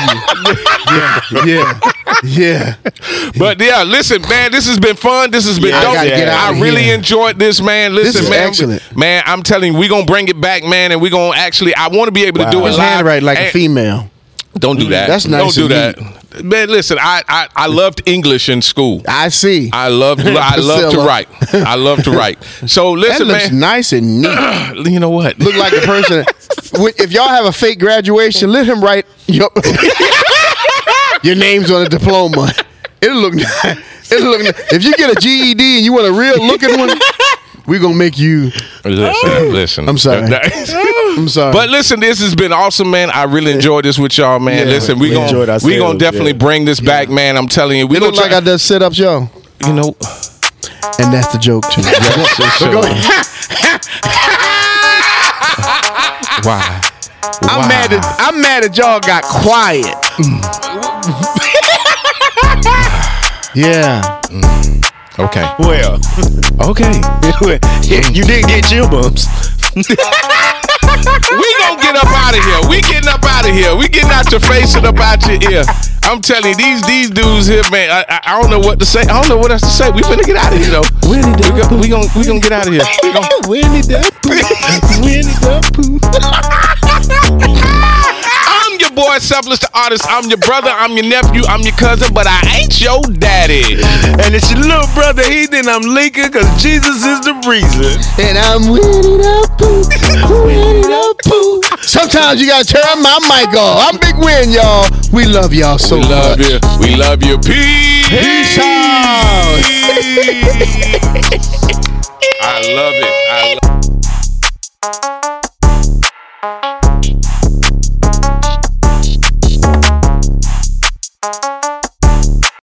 you. Yeah. But yeah, listen, man, this has been fun. This has been I dope. gotta get out I of really here. enjoyed this, man. Listen, is man, excellent. man, I'm telling you, we're gonna bring it back, man, and we're gonna actually. I want to be able to do it His live. handwriting like a And- female. Don't do that. That's nice Don't do and that, man. Listen, I loved English in school. I see. I love to Priscilla. write. I love to write. So That listen, looks man. nice and neat. You know what? Look like a person. If y'all have a fake graduation, let him write your names on a diploma. It'll look nice. If you get a GED and you want a real looking one, we're gonna make you. Listen. I'm sorry. I'm sorry. But listen, this has been awesome, man. I really enjoyed this with y'all, man. Yeah, listen, we we enjoyed gonna ourselves, definitely yeah. bring this back, man. I'm telling you, we it gonna looks like I done sit ups, y'all. you know. And that's the joke too. Go ahead. Why? I'm mad that y'all got quiet. Yeah. Okay. Well, Okay. you did get chill bumps. We gonna get up out of here. We getting up out of here. We getting out your face and up out your ear. I'm telling you, these dudes here, man. I don't know what to say. I don't know what else to say. We finna get out of here though. We gonna get out of here. Winnie the Pooh. Winnie the Pooh. I'm your boy, Selfless the Artist. I'm your brother. I'm your nephew. I'm your cousin, but I ain't your daddy. And it's your little brother Heathen. I'm Lincoln because Jesus is the reason. And I'm Winnie the Pooh. Winnie the Pooh. Sometimes you gotta turn my mic off. I'm Big Win, y'all. We love y'all so We love much. you. We love you. Peace. Peace out. I love it.